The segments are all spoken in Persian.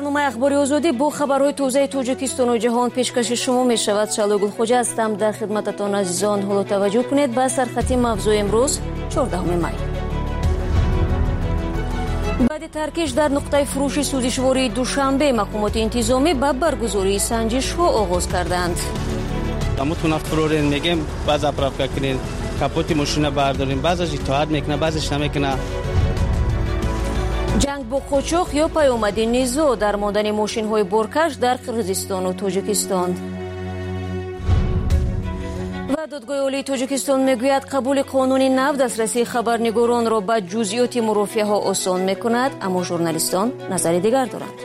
برنامه اخباری آزادی با خبرهای تازه تاجیکستان و جهان پیشکش شما می شود. شالو گلخوجه هستم. در خدمتتان عزیزان حالا توجه کنید به سرخطی موضوع امروز 14 می. بعد ترکیش در نقطه فروش سوزشواری دوشنبه مقامات انتظامی به برگزاری سنجش ها آغاز کردند. همون فرورین میگم بعض اپراف کنین کاپوت ماشین برداریم، بعضش اتحاد میکنه بعضش نمیکنه. جنگ با قاچاق یا پیامد نزاع در ماندن ماشین های بارکش در قرقیزستان و تاجیکستان. و دادگاه عالی تاجیکستان میگوید قبول قانون نو دسترسی خبرنگاران را به جزئیات مرافعه ها آسان میکند، اما ژورنالیستان نظر دیگر دارند.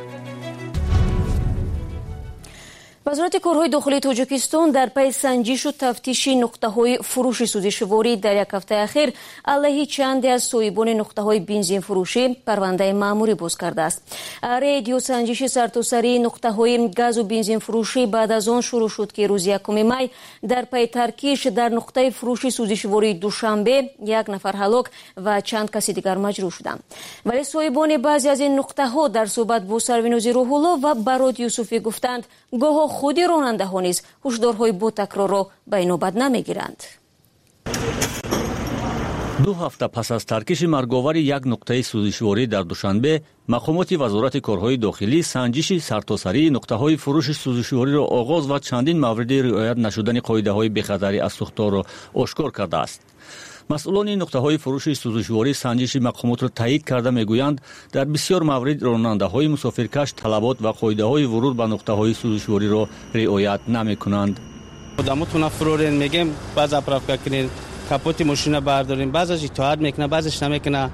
وزارت کارهای داخلی تاجیکستان در پی سنجش و تفتیش نقطه‌های فروش سوزشواری در یک هفته اخیر علیه چندی از صاحبان نقطه‌های بنزین فروشی پرونده مأموری باز کرده است. رید یا سنجش سرتاسری نقطه‌های گاز و بنزین فروشی بعد از آن شروع شد که روز 1 می در پی ترکیش در نقطه فروش سوزشواری دوشنبه یک نفر هلاک و چند کسی دیگر مجروح شدند. ولی صاحبان بعضی از این نقطه‌ها در صحبت با سروینوز روح الله و براد یوسفی گفتند گاه خودی راننده ها نیز هشدارهای با تکرار را به نوبت نمیگیرند. 2 هفته پس از ترکیش مرگاور یک نقطه سوزشواری در دوشنبه، مقامات وزارت کارهای داخلی سنجش سرتاسری نقطه‌های فروش سوزشواری را آغاز و چندین مورد رعایت نشدن قاعده‌های بخطری از سوختار را آشکار کرده است. مسئولان نقطه‌های فروش سوزشواری سنجش مقامات را تایید کرده میگویند در بسیار موارد راننده‌های مسافرکش طلبات و قاعده‌های ورود به نقطه‌های سوزشواری را رعایت نمی‌کنند. خودمون فرورین میگم بعض اپراف کنین کاپوت ماشین برداریم، بعضش اتحاد میکنه بعضش نمیکنه.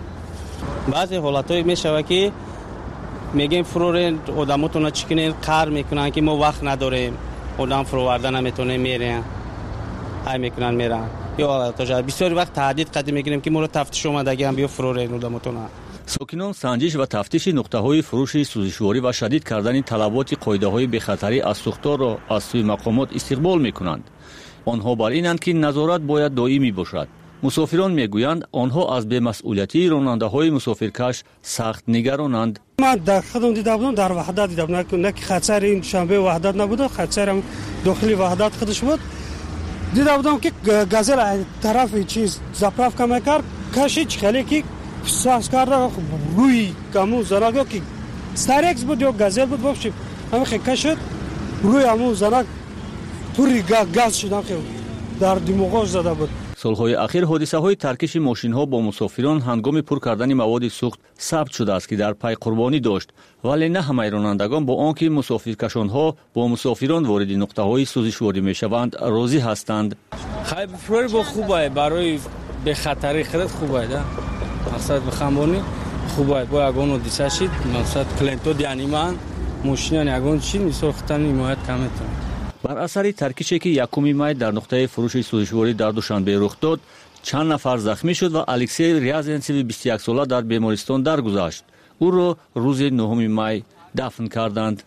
بعضی حالتایی میشه که میگیم فرورین آدماتون چیکنین قهر میکنن که ما وقت نداریم، آدم فروورده نمیتونه میره های میکنن میرن. یا بسیاری وقت تهدید قدم میگیریم که ما رو تفتیش اومدگی هم بیا فرورین آدماتون. ساکنان سنجش و تفتیش نقطه‌های فروش سوزشواری و شدید کردن طلبات قاعده‌های بخطری از سوختار را از سوی مقامات استقبال میکنند. آنها بر اینند که نظارت باید دائمی باشد. مسافران میگویند آنها از بی‌مسئولیتی راننده‌های مسافرکش سخت نگرانند. من در خودم دیده بودم، در وحدت دیده بودم، نه که خطر این شنبه وحدت نبود، خطر هم داخلی وحدت خودش بود. دیده بودم که گازل طرف چیز زپراف کم کرد، کشید خیلی که ساز کرده روی کامو زناگا که ستارکس بود یا گازل بود باشیم، همه خیلی کشید روی همون زناگ پوری گاز شدن که در دماغش زده بود. سالهای اخیر حادثه‌های ترکیش ماشین‌ها با مسافران هنگام پر کردن مواد سوخت ثبت شده است که در پی قربانی داشت، ولی نه همه رانندگان با آنکه مسافرکشان‌ها با مسافران وارد نقطه‌های سوزشواری می‌شوند راضی هستند. خیلی فرور با خوبه برای به خطری خرد خوبه ده. مقصد بخمبونی خوبه با اگون حادثه شد، مقصد کلنتو دیانیمان ماشین اگون چی می‌سوختن حمایت کمتر. بر اثر ترکیشی که 1 می در نقطه فروش سوزشواری در دوشنبه رخ داد، چند نفر زخمی شد و الکسی ریازنسیو 21 ساله در بیمارستان درگذشت. او را روز 9 می دفن کردند.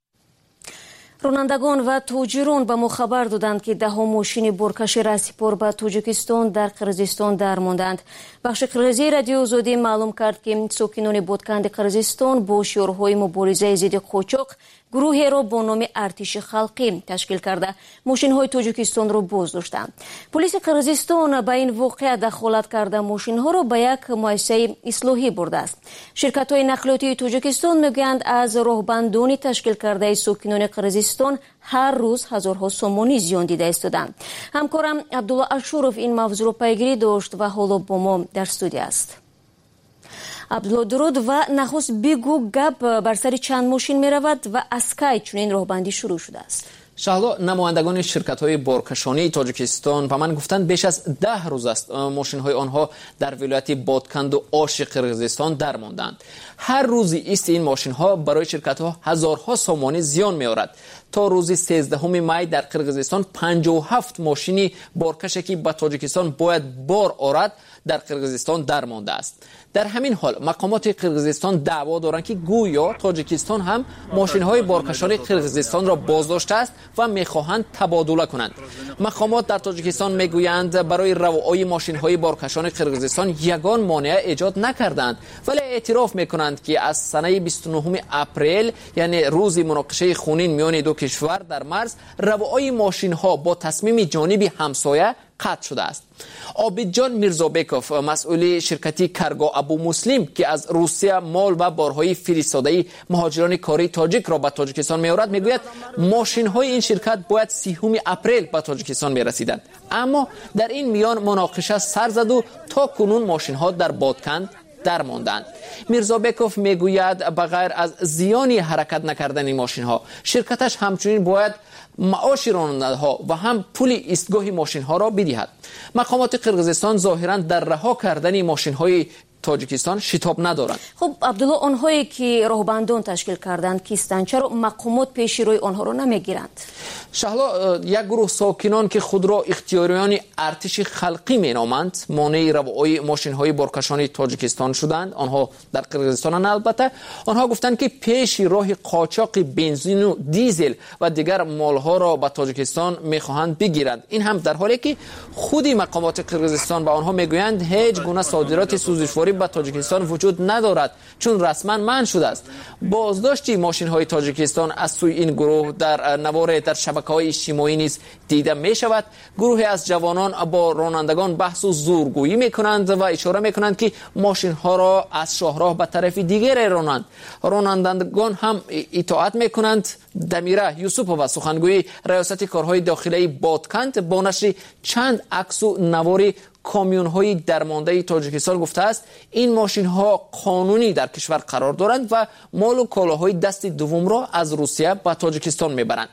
رانندگان و تاجران به ما خبر دادند که 10 ماشین بارکش رسیپور به تاجیکستان در قرقیزستان درماندند. بخش قرقیزی رادیو آزادی معلوم کرد که ساکنان بادکند قرقیزستان با شعارهای مبارزه ضد قاچاق گروهی را با نام ارتش خلقی تشکیل کرده ماشین‌های تاجیکستان را بازداشتند. پلیس قرقیزستان به این واقعه دخالت کرده ماشین‌ها را به یک مؤسسه اصلاحی برده است. شرکت‌های نقلیاتی تاجیکستان میگویند از راهبندان تشکیل کرده ساکنان قرقیزستان هر روز هزارها سومانی زیان دیده ایستادند. همکارم عبدالله اشورов این موضوع را پیگیری داشت و حالا با ما در استودیو است. عبدالله درود و نخست بگو گپ بر سر چند ماشین می رود و از کی چنین راهبندی شروع شده است؟ شهلا، نمایندگان شرکت‌های بارکشانی تاجیکستان به من گفتند بیش از 10 روز است ماشین‌های آنها در ولایت بادکند و آش قرقیزستان درماندند. هر روزی است این ماشین‌ها برای شرکت‌ها هزارها سومانی زیان می‌آورد. تا روز 13 می در قرقیزستان 57 ماشین بارکش که به تاجیکستان باید بار آورد در قرقیزستان درمانده است. در همین حال مقامات قرقیزستان دعوا دارند که گویا تاجیکستان هم ماشین‌های بارکشان قرقیزستان را بازداشته است و می‌خواهند تبادله کنند. مقامات در تاجیکستان میگویند برای روایی ماشین‌های بارکشان قرقیزستان یگان مانع ایجاد نکردند، ولی اعتراف می‌کنند که از سنه 29 اپریل یعنی روز مناقشه خونین میان دو کشور در مرز روایی ماشین‌ها با تصمیم جانبی همسایه قطع شده است. عابدجان میرزابکوف مسئول شرکتی کرگا ابو مسلم که از روسیه مال و بارهای فرستاده مهاجران کاری تاجیک را به تاجیکستان میآورد میگوید ماشین‌های این شرکت باید 30 اپریل به تاجیکستان میرسیدند، اما در این میان مناقشه سر زد و تا کنون ماشین‌ها در بادکند درماندند. میرزابکوف میگوید بغیر از زیانی حرکت نکردن این ماشین‌ها شرکتش همچنین باید معاش راننده‌ها و هم پول ایستگاه ماشین‌ها را بدهد. مقامات قرقیزستان ظاهراً در رها کردن ماشین‌های تاجیکستان شتاب ندارند. خب عبدالله، آنهایی که راهبندان تشکیل کردند کیستند، چرا مقامات پیش روی آنها را نمیگیرند؟ شهلا، یک گروه ساکنان که خود را اختیاریان ارتش خلقی مینامند مانع روایی ماشین‌های بارکشان تاجیکستان شدند. آنها در قرقیزستان البته آنها گفتند که پیش راه قاچاق بنزین و دیزل و دیگر مالها را به تاجیکستان می‌خواهند بگیرند. این هم در حالی که خود مقامات قرقیزستان به آنها میگویند هیچ گونه صادرات سوزشواری به تاجیکستان وجود ندارد چون رسما منع شده است. بازداشت ماشین‌های تاجیکستان از سوی این گروه در نوار در شبکه‌های اجتماعی نیز دیده می‌شود. گروهی از جوانان با رانندگان بحث و زورگویی می‌کنند و اشاره می‌کنند که ماشین‌ها را از شاهراه به طرف دیگر رانند. رانندگان هم اطاعت می‌کنند. دمیره یوسفووا سخنگوی ریاست کارهای داخلی بادکند با نشر چند عکس و نوار کامیون‌های درمانده تاجیکستان گفته است این ماشین‌ها قانونی در کشور قرار دارند و مال و کالاهای دست دوم را از روسیه به تاجیکستان میبرند.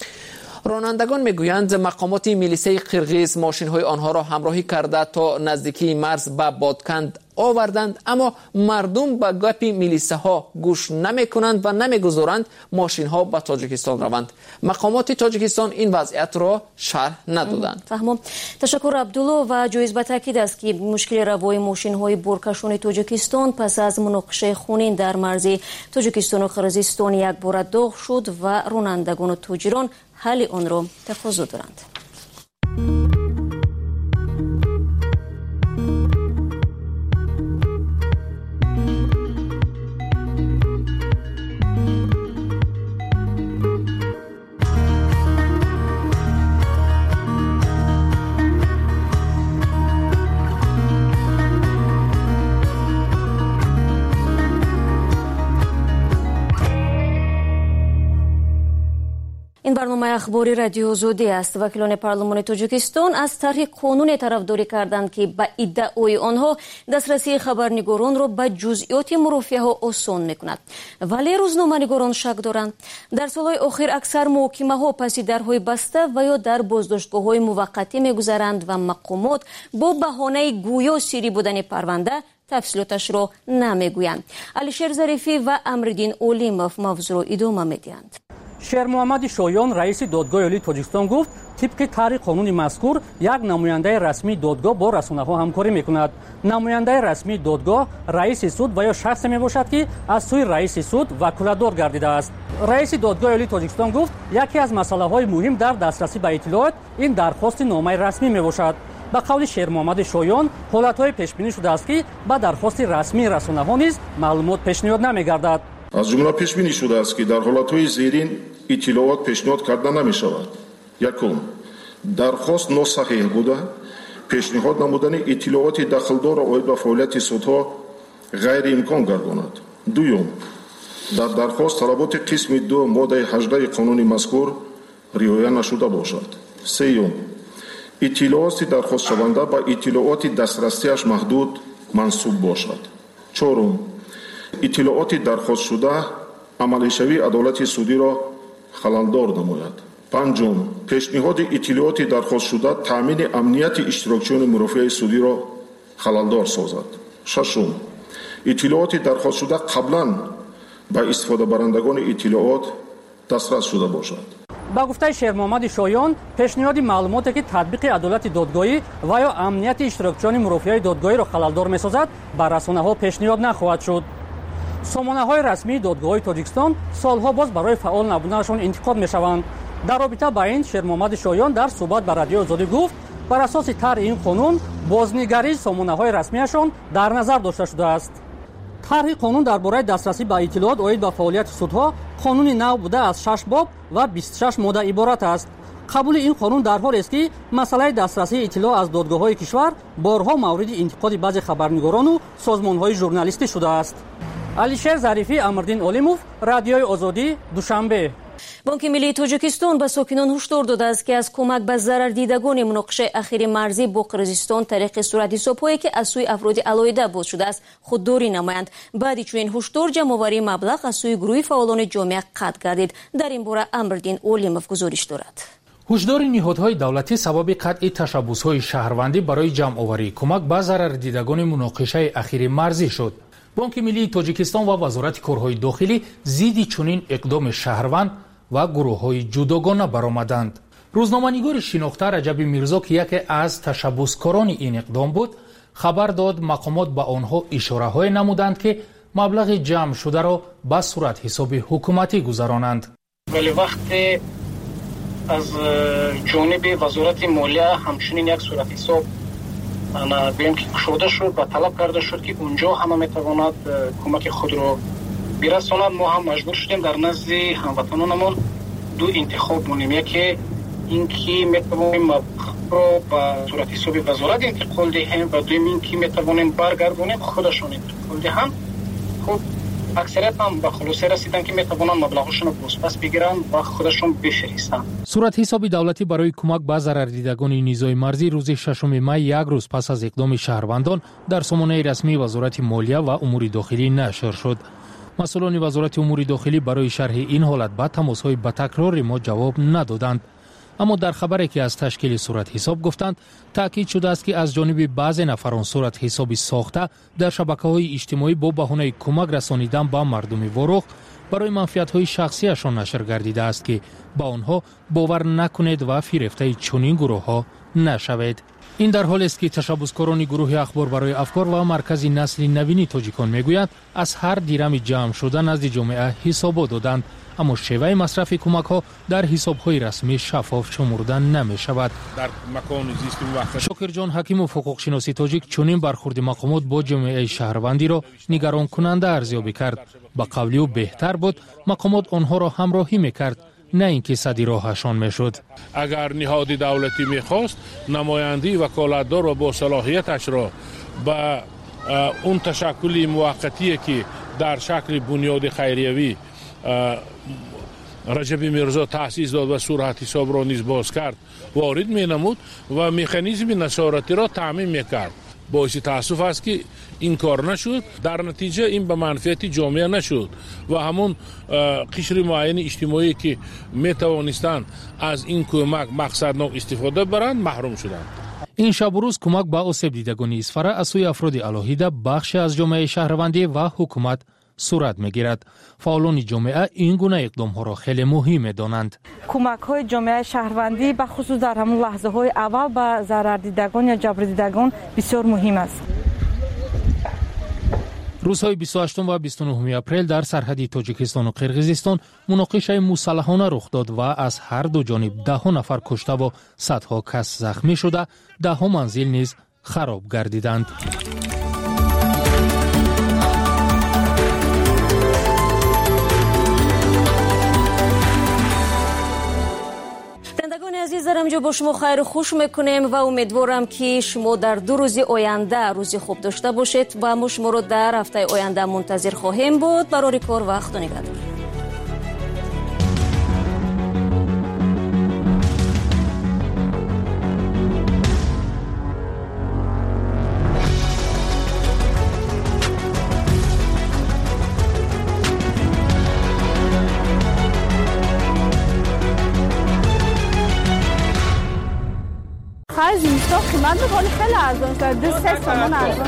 رانندگان میگویند مقامات میلیسه قرقیز ماشین‌های آنها را همراهی کرده تا نزدیکی مرز به بادکند آوردند، اما مردم به گپ میلیسه ها گوش نمیکنند و نمیگذارند ماشین ها به تاجیکستان روند. مقامات تاجیکستان این وضعیت را شرح ندادند. فهمم. تشکر عبدالله. و جایز به تاکید است که مشکل روای ماشین های بارکشان تاجیکستان پس از مناقشه خونین در مرز تاجیکستان و قرقیزستان یک بار داغ شد و رانندگان و تاجران حل آن را تقاضا دارند. این برنامه اخباری رادیو آزادی است. وکیلان پارلمان تاجیکستان از طرح قانون طرفداری کردند که به ادعای آنها دسترسی خبرنگاران را به جزئیات مرافعه ها آسان میکند، ولی روزنامه‌نگاران شک دارند. در سالهای اخیر اکثر محاکمه ها پس درهای بسته و یا در بازداشتگاه های موقتی میگذرند و مقامات با بهانه گویا سری بودن پرونده تفصیلاتش را نمیگویند. علیشیر ظریفی و امرالدین اولیموف موضوع را ادامه میدهند. شیر محمد شایان رئیس دادگاه عالی تاجیکستان گفت طبق طرح قانون مذکور یک نماینده رسمی دادگاه با رسانه‌ها همکاری می‌کند. نماینده رسمی دادگاه رئیس سود و یا شخصی میباشد که از سوی رئیس سود وکالتدار گردیده است. رئیس دادگاه عالی تاجیکستان گفت یکی از مسائل‌های مهم در دسترسی به اطلاعات این درخواست نامه رسمی میباشد. به قول شیر محمد شایان حالت‌های پیش بینی شده است که با درخواست رسمی رسانه‌ها نیز معلومات پیشنهاد نمی‌گردد. از جمله پیش بینی شده است که در حالت‌های زیرین اطلاعات پیشنهاد کرده نمی‌شود. یکم، درخواست ناصحیح بوده، پیشنهاد نمودن اطلاعات دخلدار آید به فعالیت سودها غیر امکان گرداند. دوم، در درخواست طلبات قسم 2 ماده 18 قانون مذکور رعایت نشده باشد. سوم، اطلاعات درخواست شونده به اطلاعات دسترسیش محدود منسوب باشد. چهارم، اطلاعات درخواست شده عملیشوی عدالت سودی را خللدار نماید. پنجم، پیشنهاد اطلاعات درخواست شده تامین امنیت اشتراکچیان مرافع سودی را خللدار سازد. ششم، اطلاعات درخواست شده قبلا به استفاده برندگان اطلاعات دسترس شده باشد. ба гуфтаи шермуҳаммади шоён пешниҳоди маълумоте ки татбиқи адолати додгоҳӣ ва ё амнияти иштирокчиёни мурофиаи додгоҳиро халалдор месозад ба расонаҳо пешниҳод нахоҳад шуд. сомонаҳои расмии додгоҳҳои тоҷикистон солҳо боз барои фаъол набуданашон интиқод мешаванд. дар робита ба ин шермуҳаммади шоён дар суҳбат ба радиои озодӣ гуфт бар асоси тарҳи ин қонун бознигарии сомонаҳои расмияшон дар назар дошта шудааст. тарҳи қонун дар бораи дастрасӣ ба иттилоот оид ба фаъолияти судҳо қонуни нав буда аз 6 боб ва 26 модда иборат аст. қабули ин қонун дар ҳолест ки масъалаи дастрасии иттилоъ аз додгоҳҳои кишвар борҳо мавриди интиқоди баъзе хабарнигорону созмонҳои журналистӣ шудааст. алишер зарифӣ, Амирдин Олимов, радиои Озодӣ, Душанбе. бонки миллии тоҷикистон ба сокинон ҳушдор додааст ки аз кӯмак ба зарардидагони муноқишаи ахири марзӣ бо қирғизистон тариқи суръатҳисобҳое ки аз сӯи афроди алоҳида боз шудааст худдорӣ намоянд. баъди чунин ҳушдор ҷамъоварии маблағ аз сӯи гурӯҳи фаъолони ҷомеа қатъ гардид. дар ин бора Амирдин Олимов гузориш дорад. ҳушдори ниҳодҳои давлатӣ сабаби қатъи ташаббусҳои шаҳрвандӣ барои ҷамъоварии кӯмак ба зарардидагони муноқишаи ахири марзӣ шуд. бонки миллии тоҷикистон ва вазорати корҳои дохилӣ зидди чунин иқдоми шаҳрванд ва гурӯҳҳои ҷудогона баромаданд. рӯзноманигори шинохта Раҷаби Мирзо ки яке аз ташаббускорони ин иқдом буд, хабар дод мақомот ба онҳо ишораҳое намуданд ки маблағи ҷамъшударо ба суръатҳисоби ҳукуматӣ гузаронанд. вале вақте аз ҷониби вазорати молия ҳамчунин як суръатҳисоб гӯем ки кушода шуд ва талаб карда шуд ки унҷо ҳама метавонад кӯмаки худро бирасонад, мо ҳам маҷбур шудем дар назди ҳамватанонамон ду интихоб монем. яке ин ки метавонем маблағро ба суръатҳисоби вазорат интиқол диҳем ва дуюм ин ки метавонем баргардонем худашон интиқол диҳам. хуб аксарият ҳам ба хулосе расиданд ки метавонанд маблағашонро бозпас бигиранд ва худашон бифиристанд. суръатҳисоби давлатӣ барои кӯмак ба зарардидагони низои марзӣ рӯзи 6 май, як рӯз пас аз иқдоми шаҳрвандон дар сомонаи расмии вазорати молия ва умури дохилӣ нашр шуд. масъулони вазорати умури дохилӣ барои шарҳи ин ҳолат ба тамосҳои батакрори мо ҷавоб надоданд. аммо дар хабаре ки аз ташкили суръатҳисоб гуфтанд, таъкид шудааст ки аз ҷониби баъзе нафарон суръатҳисоби сохта дар шабакаҳои иҷтимоӣ бо баҳонаи кӯмак расонидан ба мардуми ворух барои манфиатҳои шахсияшон нашр гардидааст ки ба онҳо бовар накунед ва фирефтаи чунин гурӯҳҳо нашавед. ин дар ҳолест ки ташаббускорони гурӯҳи ахбор барои афкор ва маркази насли навини тоҷикон мегӯянд аз ҳар дирами ҷамъ шуда назди ҷомеа ҳисобот доданд, аммо шеваи масрафи кӯмакҳо дар ҳисобҳои расмӣ шаффоф шумурда намешавад. шокирҷон ҳакимов, ҳуқуқшиноси тоҷик, чунин бархурди мақомот бо ҷомеаи шаҳрвандиро нигаронкунанда арзёбӣ кард. ба қавли ӯ беҳтар буд мақомот онҳоро ҳамроҳӣ мекард, نه اینکه سدی راهشان میشد. اگر نهاد دولتی میخواست نمایندگی وکالتدار و با صلاحیتش را به اون تشکل موقتی که در شکل بنیاد خیریوی رجب میرزا تأسیس داد و صورت حساب را نیز باز کرد وارد مینمود و مکانیزم نشارتی را تعمیم میکرد. باعث تأسف است که این کار نشد، در نتیجه این به منفعت جامعه نشد و همون قشر معین اجتماعی که میتوانستند از این کمک مقصدناک استفاده برند محروم شدند. این شب و روز کمک به آسیب دیدگان اسفره از سوی افراد الهیده بخش از جامعه شهروندی و حکومت صورت میگیرد. فعالان جامعه این گونه اقدام ها را خیلی مهم میدانند. کمک های جامعه شهروندی به خصوص در همون لحظه های اول به ضرر دیدگان یا جبر دیدگان بسیار مهم است. روزهای 28 و 29 اپریل در سرحد تاجیکستان و قرقیزستان مناقشه مسلحانه رخ داد و از هر دو جانب 10 نفر کشته و صدها کس زخمی شده، 10 منزل نیز خراب گردیدند. عزیز در اینجا با شما خیر و خوش میکنیم و امیدوارم که شما در 2 روز آینده روزی خوب داشته باشید و ما شما رو در هفته آینده منتظر خواهیم بود. برای کار و خدا نگهدار. آخر زمستان قیمت بود ولی خیلی ارزان شد 2-3 تومان ارزان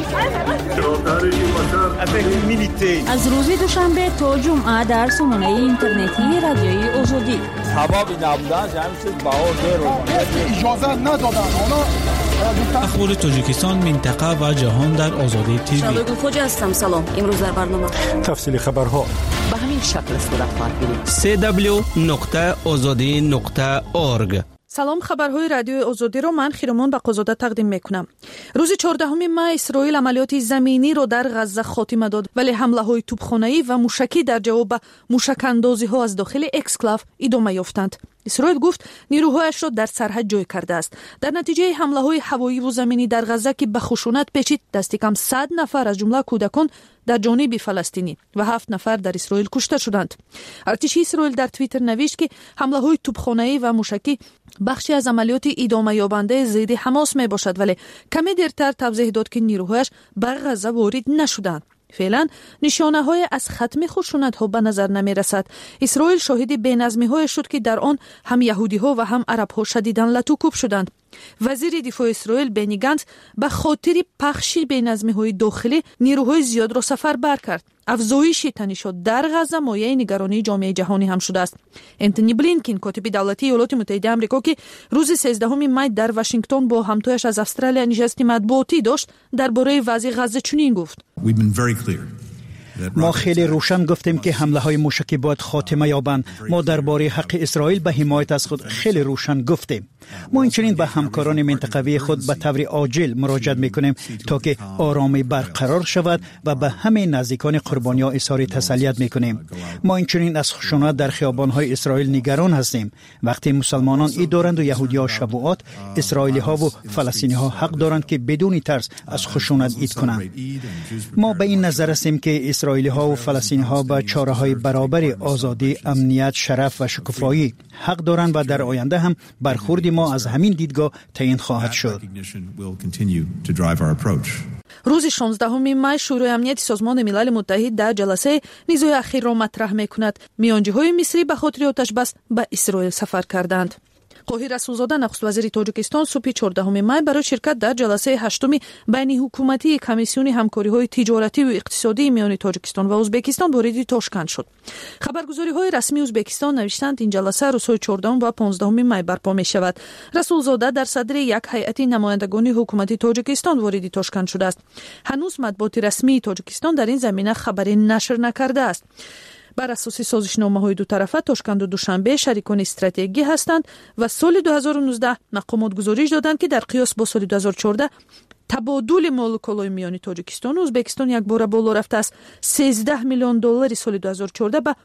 شد. از روز دوشنبه تا جمعه در سامانه اینترنتی رادیوی آزادی حبابی نبودن جمعیت بهار اجازه ندادن. اخبار تاجیکستان، منطقه و جهان در آزادی تیوی. شبگو خوج هستم. سلام. امروز در برنامه تفصیل خبرها به همین شکل صورت خواهد گرفت. www.azadi.org. سلام، خبرهای رادیو آزادی رو من خیرمان بقازاده تقدیم میکنم. روز 14 مای اسرائیل عملیات زمینی رو در غزه خاتمه داد، ولی حمله های توپخانه‌ای و موشکی در جواب موشک‌اندازی ها از داخل اکسکلاو ادامه یافتند. اسرائیل گفت نیروهایش را در سرحد جای کرده است. در نتیجه حمله های هوایی و زمینی در غزه که به خشونت پیچید، دست کم 100 نفر از جمله کودکان در جانب فلسطینی و 7 نفر در اسرائیل کشته شدند. ارتش اسرائیل در توییتر نوشت که حمله های توپخانه‌ای و موشکی بخشی از عملیات ادامه یابنده ضد حماس می باشد، ولی کمی دیرتر توضیح داد که نیروهایش به غزه وارد نشدند. فعلا نشانه های از ختم خشونت ها به نظر نمی رسد. اسرائیل شاهد بی‌نظمی های شد که در آن هم یهودی ها و هم عرب ها شدیداً لطوکوب شدند. وزیر دفاع اسرائیل بنی گانتز به خاطر پخش بی‌نظمی های داخلی نیروهای زیاد را سفر بر کرد. افزایش تنش‌ها در غزه مایه نگرانی جامعه جهانی هم شده است. انتونی بلینکن کاتب دولتی ایالات متحده آمریکا که روز 13 مای در واشنگتن با همتایش از استرالیا نشست مطبوعاتی داشت، درباره وضع غزه چنین گفت: ما خیلی روشن گفتیم که حمله های موشکی باید خاتمه یابند. ما درباره حق اسرائیل به حمایت از خود خیلی روشن گفتیم. ما اینچنین به همکاران منطقوی خود به طور عاجل مراجعه میکنیم تا که آرامی برقرار شود و به همه نزدیکان قربانی‌ها اظهار تسلیت میکنیم. ما اینچنین از خشونت در خیابان‌های اسرائیل نگران هستیم. وقتی مسلمانان عید دارند و یهودی‌ها شبوعات، اسرائیلی‌ها و فلسطینی‌ها حق دارند که بدون ترس از خشونت عید کنند. ما به این نظر هستیم که اسرائیلی‌ها و فلسطینی‌ها به چاره‌های برابر آزادی، امنیت، شرف و شکوفایی حق دارند و در آینده هم برخورد ما از همین دیدگاه تعیین خواهد شد. روز 16 مای شورای امنیت سازمان ملل متحد در جلسه نیزوی اخیر را مطرح می‌کند. میانجی‌های مصری به خاطر آتش بس به اسرائیل سفر کردند. قاهر رسولزاده نخست وزیر تاجیکستان صبح 14 مای برای شرکت در جلسه هشتم بین حکومتی کمیسیون همکاری‌های تجارتی و اقتصادی میان تاجیکستان و ازبکستان وارد تاشکند شد. خبرگزاری‌های رسمی ازبکستان نوشتند این جلسه روزهای 14 و 15 مای برپا می‌شود. رسولزاده در صدر یک هیئت نمایندگان حکومت تاجیکستان وارد تاشکند شده است. هنوز مطبوعات رسمی تاجیکستان در این زمینه خبری نشر نکرده است. بر اساس سازشنامه‌های دو طرفه تاشکند و دوشنبه شریکان استراتژیکی هستند و سال 2019 مقامات گزارش دادند که در قیاس با سال 2014 تبادل مولکولای میان تاجیکستان و ازبکستان یک بار بالا رفته است. 13 میلیون دلار سال 2014 به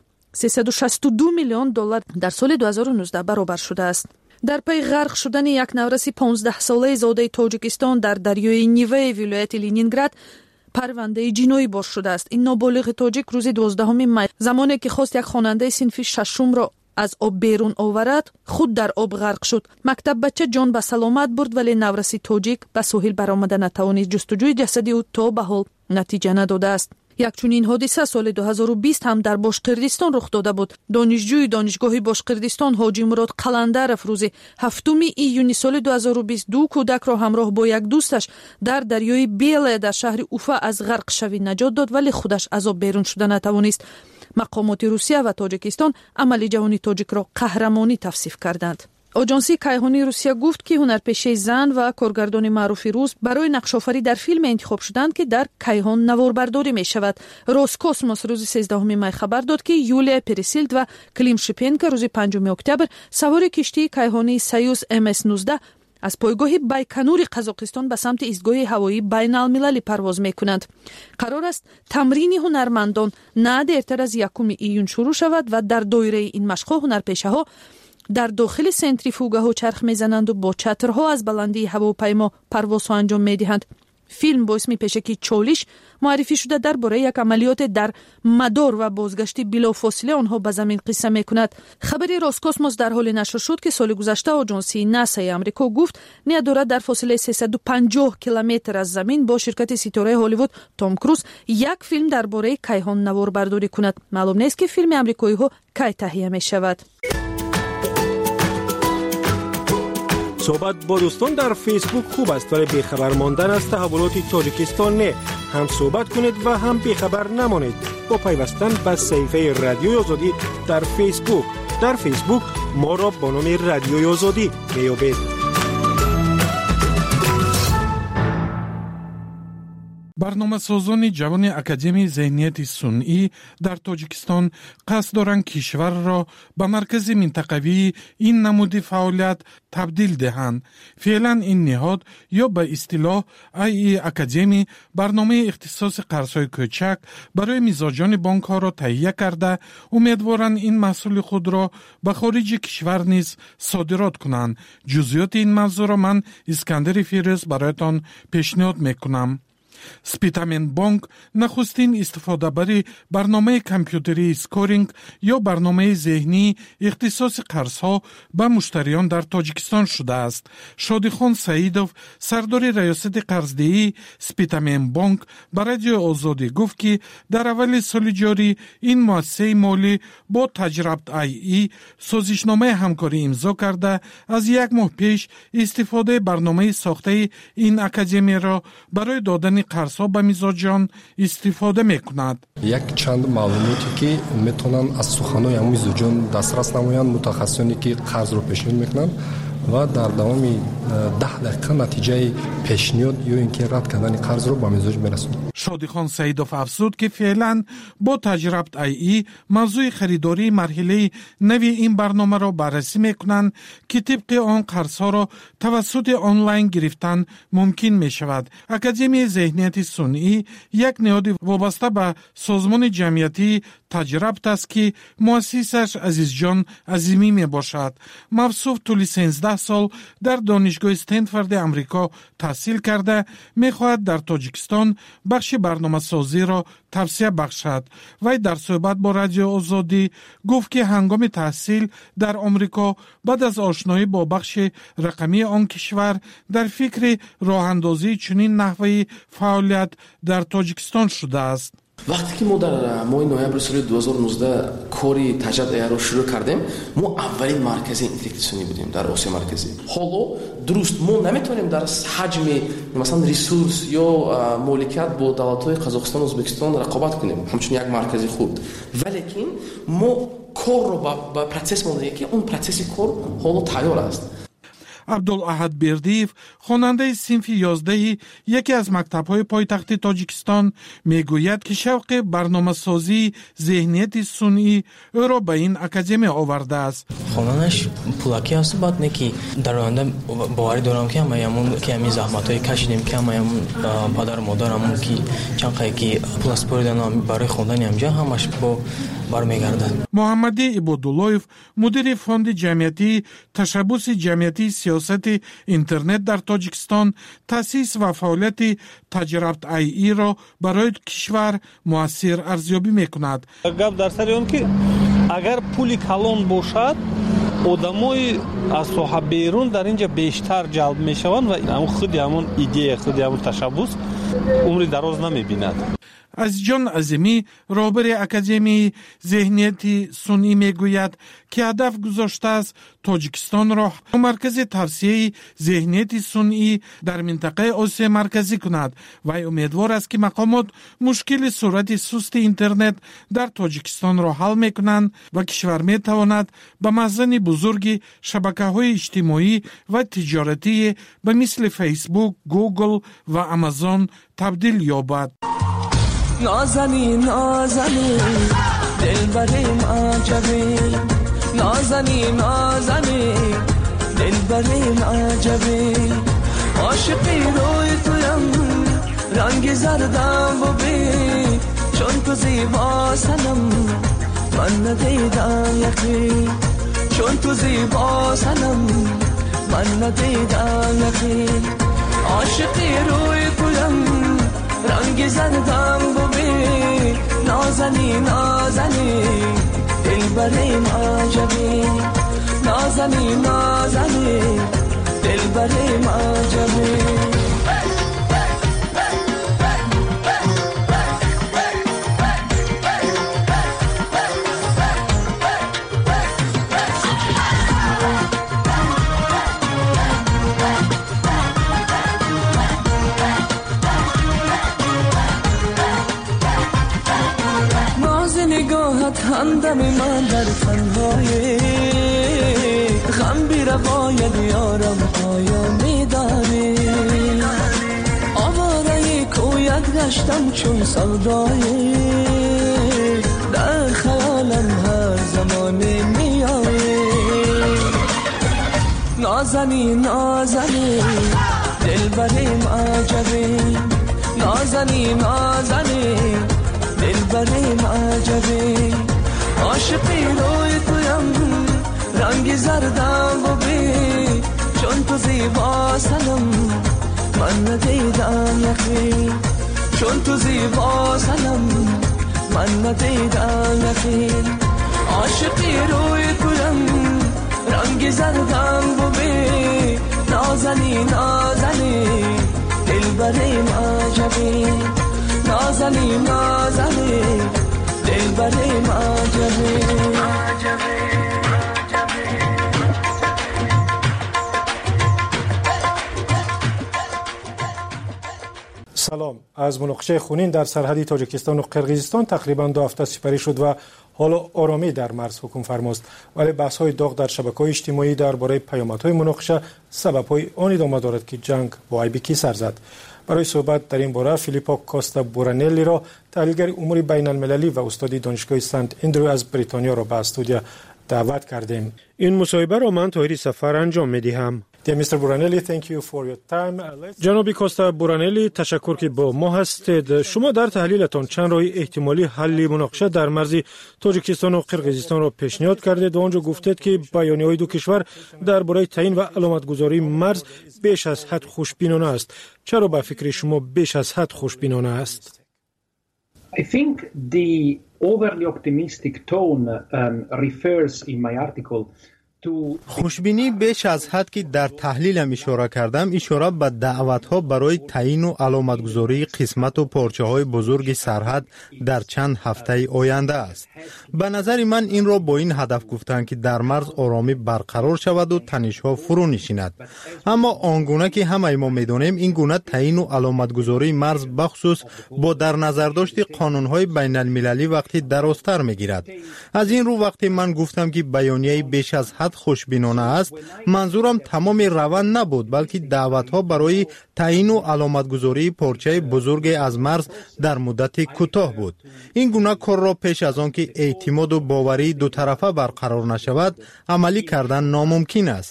362 میلیون دلار در سال 2019 برابر شده است. در پی غرق شدن یک نورس 15 ساله زاده تاجیکستان در دریای نیوه ولایت لنینگراد پرونده جنایی باز شده است. این نابالغ تاجیک روز 12 مای زمانی که خواست یک خواننده صنف ششم را از آب بیرون آورد، خود در آب غرق شد. مکتب بچه جان به سلامت برد، ولی نورسی تاجیک به ساحل برآمده نتوانست. جستجوی جسدی او تا به حال نتیجه نداده است. یک چنین حادثه سال 2020 هم در باشقردستان رخ داده بود. دانشجوی دانشگاه باشقردستان حاجی مراد قلندرов روز 7 ایون سال 2020 دو کودک را همراه با یک دوستش در دریای بیله در شهر اوفا از غرق شوی نجات داد، ولی خودش از آب بیرون شده نتوانست. مقامات روسیه و تاجیکستان عمل جهانی تاجیک را قهرمانی توصیف کردند. آژانس کیهانی روسیه گفت که هنرپیشه زن و کارگردان معروف روس برای نقش‌آفری در فیلم انتخاب شدند که در کیهان نواربرداری می شود. روسکوسموس روز 13 مای خبر داد که یولیا پریسیلد و کلیم شپنکا روز 5 اکتبر سوار کشتی کیهانی سیوس MS-19 از پایگاه بایکنور قزاقستان به سمت ایستگاه هوایی بین المللی پرواز می‌کنند. قرار است تمرین هنرمندان نه دیرتر از 1 ایون شروع شود و در دایره این مشق‌ها هنرپیشه‌ها در داخل سنتریفوگاها چرخ میزنند و با چترها از بلندی هواپیما پرواز انجام میدهند. فیلم باعث میشه که چالش معرفی شده درباره یک عملیات در مدار و بازگشت بلافاصله آنها به زمین قصه میکند. خبری روسکوسموس در حال نشر شد که سال گذشته آژانس ناسا آمریکا گفت نیادورا در فاصله 350 کیلومتر از زمین با شرکت ستاره هالیوود توم کروز یک فیلم درباره کیهان نواربرداری کند. معلوم نیست که فیلم آمریکایی ها کی تهیه می شود. صحبت با دوستان در فیسبوک خوب است ولی بیخبر ماندن از تحولات تاجیکستان نه. هم صحبت کنید و هم بیخبر نمانید با پیوستن به صفحه رادیوی آزادی در فیسبوک. در فیسبوک ما را با نام رادیوی آزادی میابید. برنامه‌سازان جوان اکادمی ذهنیت صنعی در تاجیکستان قصد دارند کشور را به مرکز منطقوی این نمود فعالیت تبدیل دهند. فعلا این نهاد یا به اصطلاح ای اکادمی برنامه اختصاص قرض‌های کوچک برای مزاجان بانک ها را تهیه کرده، امیدوارند این محصول خود را به خارج کشور نیز صادرات کنند. جزئیات این موضوع را من اسکندر فیروز برایتان پیشنهاد میکنم. سپیتامن بانک نخستین استفاده بری برنامه کامپیوتری سکورینگ یا برنامه ذهنی اختصاص قرض‌ها به مشتریان در تاجیکستان شده است. شادیخان سعیدов سردار ریاست قرضدهی سپیتامن بانک به رادیو آزادی گفت که در اول سال جاری این مؤسسه مالی با تجربت ای سازشنامه همکاری امضا کرده از یک ماه پیش استفاده برنامه ساخته این اکادمی را برای دادن قرض‌ها به مزاجان استفاده می‌کند. یک چند معلوماتی که میتونن از سخن‌های مزاجان دسترس نمایند، متخصصانی که قرض رو پیشنهاد میکنن و در دوام 10 دقیقه نتیجه پیشنهاد یا اینکه رد کردن قرض رو به مزاج میرسونه. شادیخان سعیدов افزود که فعلا با تجربت ای موضوع خریداری مرحله نوی این برنامه را بررسی میکنند که طبق آن قرض‌ها را توسط آنلاین گرفتن ممکن می شود. اکادمی ذهنیت صنعی یک نهاد وابسته به سازمان جمعیتی تجربت است که مؤسسش عزیزجان عظیمی می باشد. موصوف طول 13 سال در دانشگاه استنفورد امریکا تحصیل کرده، می خواهد در تاجیکستان بخش برنامه سازی را توسعه بخشد. وی در صحبت با رادیو آزادی گفت که هنگام تحصیل در آمریکا بعد از آشنایی با بخش رقمی آن کشور در فکر راه اندازی چنین نحوه فعالیت در تاجیکستان شده است. وقتی که ما در ماه نوامبر سال 2019 کاری تجربت ای رو شروع کردیم، ما اولین مرکز انتگراسیونی بودیم در آسیا مرکزی. حالا درست ما نمیتونیم در حجم مثلا ریسورس یا مالکیت با دولت‌های قزاقستان و ازبکستان رقابت کنیم، همچون یک مرکزی خود، ولیکن ما کار رو با پروسس مونده که اون پروسس کار حالا تیار است. عبدالاحد بردیف خواننده صنف 11 یکی از مکتب‌های پایتخت تاجیکستان میگوید که شوق برنامه‌سازی ذهنیت صنعی او را به این اکادمی آورده است. خانانش پولاکی است بعد نه که در آینده باوری دارم که همون که همین زحمت‌های کشیدیم که همون پدر مادرمون که چند قایقی پلاس بردن برای خوندن اینجا همش با برمیگردد. محمدی عبداللهیف مدیر فوند جمعیتی تشبث جمعیتی سیاست اینترنت در تاجیکستان تأسیس و فعالیت تجربت ای را برای کشور مؤثر ارزیابی میکند. گپ در سر اون که اگر پولی کلان باشد آدمای از ساحه بیرون در اینجا بیشتر جلب میشوند و همون ایده خودی همون تشبث عمری دراز نمیبیند. از جان عظیمی رهبر اکادمی ذهنیت صنعی میگوید که هدف گذاشته است تاجیکستان را مرکز توسعه ذهنیت صنعی در منطقه آسیا مرکزی کند و امیدوار است که مقامات مشکل سرعت سست اینترنت در تاجیکستان را حل میکنند و کشور میتواند به مخزن بزرگ شبکه‌های اجتماعی و تجارتی به مثل فیسبوک، گوگل و آمازون تبدیل یابد. نازنی نازنی دلبریم عجبی، نازنی نازنی دلبریم عجبی، عاشقی روی تویم رنگ زردم ببین، چون تو زیبا سنم من ندیدم یقین، چون تو زیبا سنم من ندیدم یقین، عاشقی روی تویم رنگ زردم ببین، نازنی نازنی دلبریم عجبی، نازنی نازنی دلبریم عجبی. همدم من در تنهایی غم بی روایت یارم پایانی داری آواره کویت گشتم چون سودایی در خیالم هر زمانی میایی نازنی نازنی دل بریم عجبی نازنی نازنی دل بریم عجبی عاشقی روی تویم رنگی زردم و بی چون تو زیبا سنم من ندیدم یخی چون تو زیبا سنم من ندیدم یخی عاشقی روی تویم رنگی زردم و بی نازنی نازنی دل بریم عجبی نازنی نازنی دل بریم عجبی سلام. از مناقشه خونین در سرحدی تاجیکستان و قرقیزستان تقریبا 2 هفته سپری شد و حالا آرامی در مرز حکم فرماست، ولی بحث‌های داغ در شبکه‌های اجتماعی درباره پیامدهای مناقشه سبب‌های آن ادامه دارد که جنگ با ایبکی سر زد. برای صحبت در این باره فیلیپو کوستا بورانلی را تحلیلگر امور بین‌المللی و استاد دانشگاه سنت اندرو از بریتانیا را به استودیو دعوت کردیم. این مصاحبه را من طاهری سفر انجام می‌دهم. جناب کوستا بورانلی، تشکر که با ما هستید. شما در تحلیلتان چند راه احتمالی حل مناقشه در مرز تاجیکستان و قرقیزستان را پیشنهاد کردید و آنجا گفتید که بیانیه‌های دو کشور درباره تعیین و علامتگذاری مرز بیش از حد خوشبینانه است. چرا به فکر شما بیش از حد خوشبینانه است؟ I think the overly optimistic tone refers in my article خوشبینی بیش از حد که در تحلیلم اشاره کردم اشاره به دعوت‌ها برای تعیین و علامتگذاری قسمت و پارچه‌های بزرگ سرحد در چند هفته آینده است. به نظر من این را با این هدف گفتند که در مرز آرامی برقرار شود و تنش‌ها فرو نشیند. اما آنگونه که همه ما می‌دانیم این گونه تعیین و علامتگذاری مرز بخصوص با در نظر داشت قانون‌های بین‌المللی وقتی درازتر می‌گیرد. از این رو وقتی من گفتم که بیانیه بیش از حد خوشبینانه است، منظورم تمام روند نبود، بلکه دعوت‌ها برای تعیین و علامتگذاری پارچه بزرگ از مرز در مدت کوتاه بود. این گونه کار را پیش از آن که اعتماد و باوری دو طرفه برقرار نشود عملی کردن ناممکن است.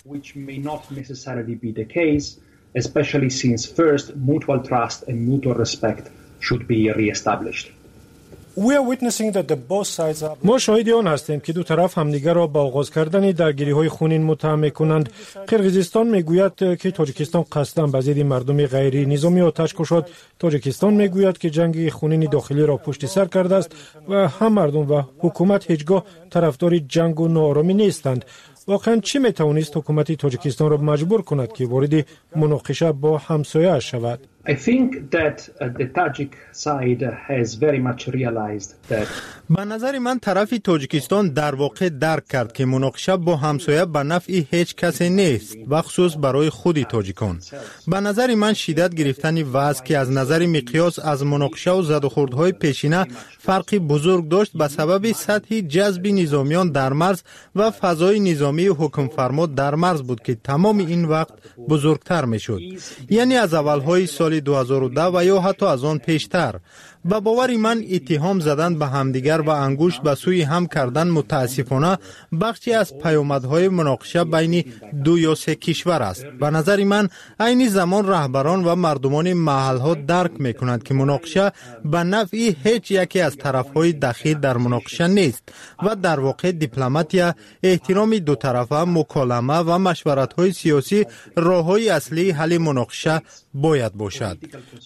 ما شاهد آن هستیم که دو طرف همدیگر را با آغاز کردن درگیری‌های خونین متهم می‌کنند. قرقیزستان میگوید که تاجیکستان قصداً به ضد مردم غیر نظامی آتش کشید. تاجیکستان میگوید که جنگ خونین داخلی را پشت سر کرده است و هم مردم و حکومت هیچگاه طرفدار جنگ و ناآرامی نیستند. واقعاً چی میتوانست حکومت تاجیکستان را مجبور کند که وارد مناقشه با همسایه شود؟ I think that the Tajik side has very much realized that به نظر من طرف تاجیکستان در واقع درک کرد که مناقشه با همسایه به نفع هیچ کسی نیست، بخصوص برای خود تاجیکان. به نظر من شدت گرفتن وضع که از نظر مقیاس از مناقشه و زدوخوردهای پیشینه فرقی بزرگ داشت به سبب سطح جذب نظامیان در مرز و فضای نظامی حکم فرما در مرز بود که تمام این وقت بزرگتر میشد. یعنی از اولهای سال 2010 و یا حتی از آن پیشتر. به باور من اتهام زدن به همدیگر و انگشت به سوی هم کردن متاسفانه بخشی از پیامدهای مناقشه بین 2 یا 3 کشور است. به نظر من عین زمان رهبران و مردمان محلها درک میکنند که مناقشه به نفع هیچ یکی از طرفهای دخیل در مناقشه نیست و در واقع دیپلماتیا، احترام دو طرفه، مکالمه و مشورت‌های سیاسی راه‌های اصلی حل مناقشه باید باشد.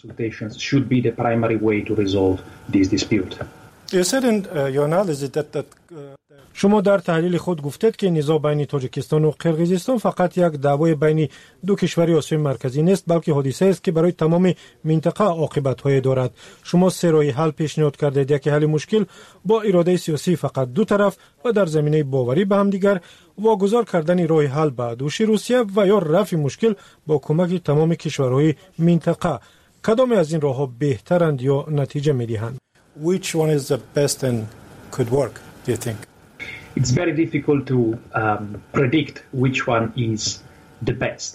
شما در تحلیل خود گفتید که نزاع بین تاجیکستان و قرقیزستان فقط یک دعوای بین دو کشور آسیای مرکزی نیست، بلکه حادثه است که برای تمام منطقه عاقبت‌های دارد. شما 3 راه حل پیشنهاد کردید. یکی حل مشکل با اراده سیاسی فقط دو طرف و در زمینه باوری به هم دیگر، واگذار کردن راه حل به دوش روسیه و یا رفع مشکل با کمک تمام کشورهای منطقه. کدام از این راه‌ها بهترند یا نتیجه می‌دهند؟ Which one is the best and could work, do you think? it's very difficult to predict which one is the best.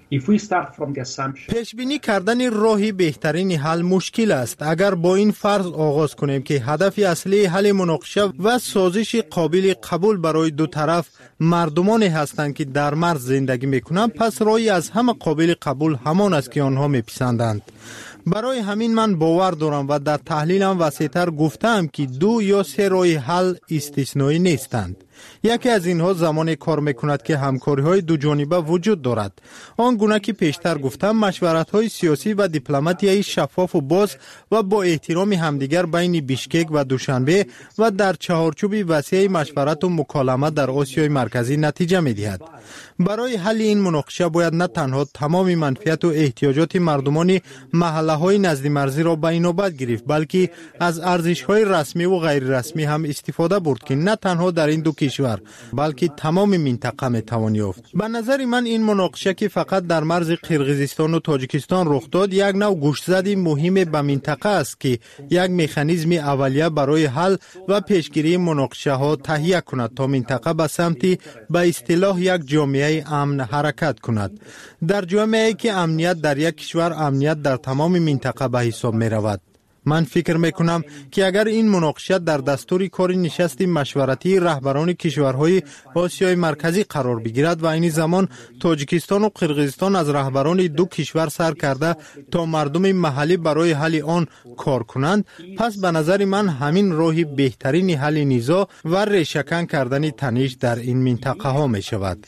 پیش بینی کردن راهی بهترین حل مشکل است. اگر با این فرض آغاز کنیم که هدف اصلی حل مناقشه و سازش قابل قبول برای دو طرف مردمانی هستند که در مرز زندگی میکنند، پس راهی از همه قابل قبول همان است که آنها میپسندند. برای همین من باور دارم و در تحلیلم وسیع‌تر گفتم که 2 یا 3 راه حل استثنایی نیستند. یکی از اینها زمان کار میکند که همکاری‌های دو جانبه وجود دارد. آن گونه که پیشتر گفتم، مشورت‌های سیاسی و دیپلماتیایی شفاف و باز و با احترام همدیگر بین بیشکک و دوشنبه و در چهارچوب وسیع مشورت و مکالمه در آسیای مرکزی نتیجه می‌دهد. برای حل این مناقشه باید نه تنها تمام منفعت و احتیاجات مردمان محله‌های نزد مرزی را به نوبت گرفت، بلکه از ارزش‌های رسمی و غیر رسمی هم استفاده برد که نه تنها در این دو کشور بلکه تمام منطقه میتوان یافت. به نظر من این مناقشه که فقط در مرز قرقیزستان و تاجیکستان رخ داد، یک نوع گوشزد مهم به منطقه است که یک مکانیزم اولیه برای حل و پیشگیری مناقشه ها تهیه کند تا منطقه به سمت به اصطلاح یک جامعه امن حرکت کند. در جامعه‌ای که امنیت در یک کشور، امنیت در تمام منطقه به حساب می رود. من فکر میکنم که اگر این مناقشه در دستور کار نشست مشورتی رهبران کشورهای آسیای مرکزی قرار بگیرد و این زمان تاجیکستان و قرقیزستان از رهبران دو کشور سر کرده تا مردم محلی برای حل آن کار کنند، پس به نظر من همین راه بهترین حل نزاع و ریشه‌کن کردن تنش در این منطقه ها می شود.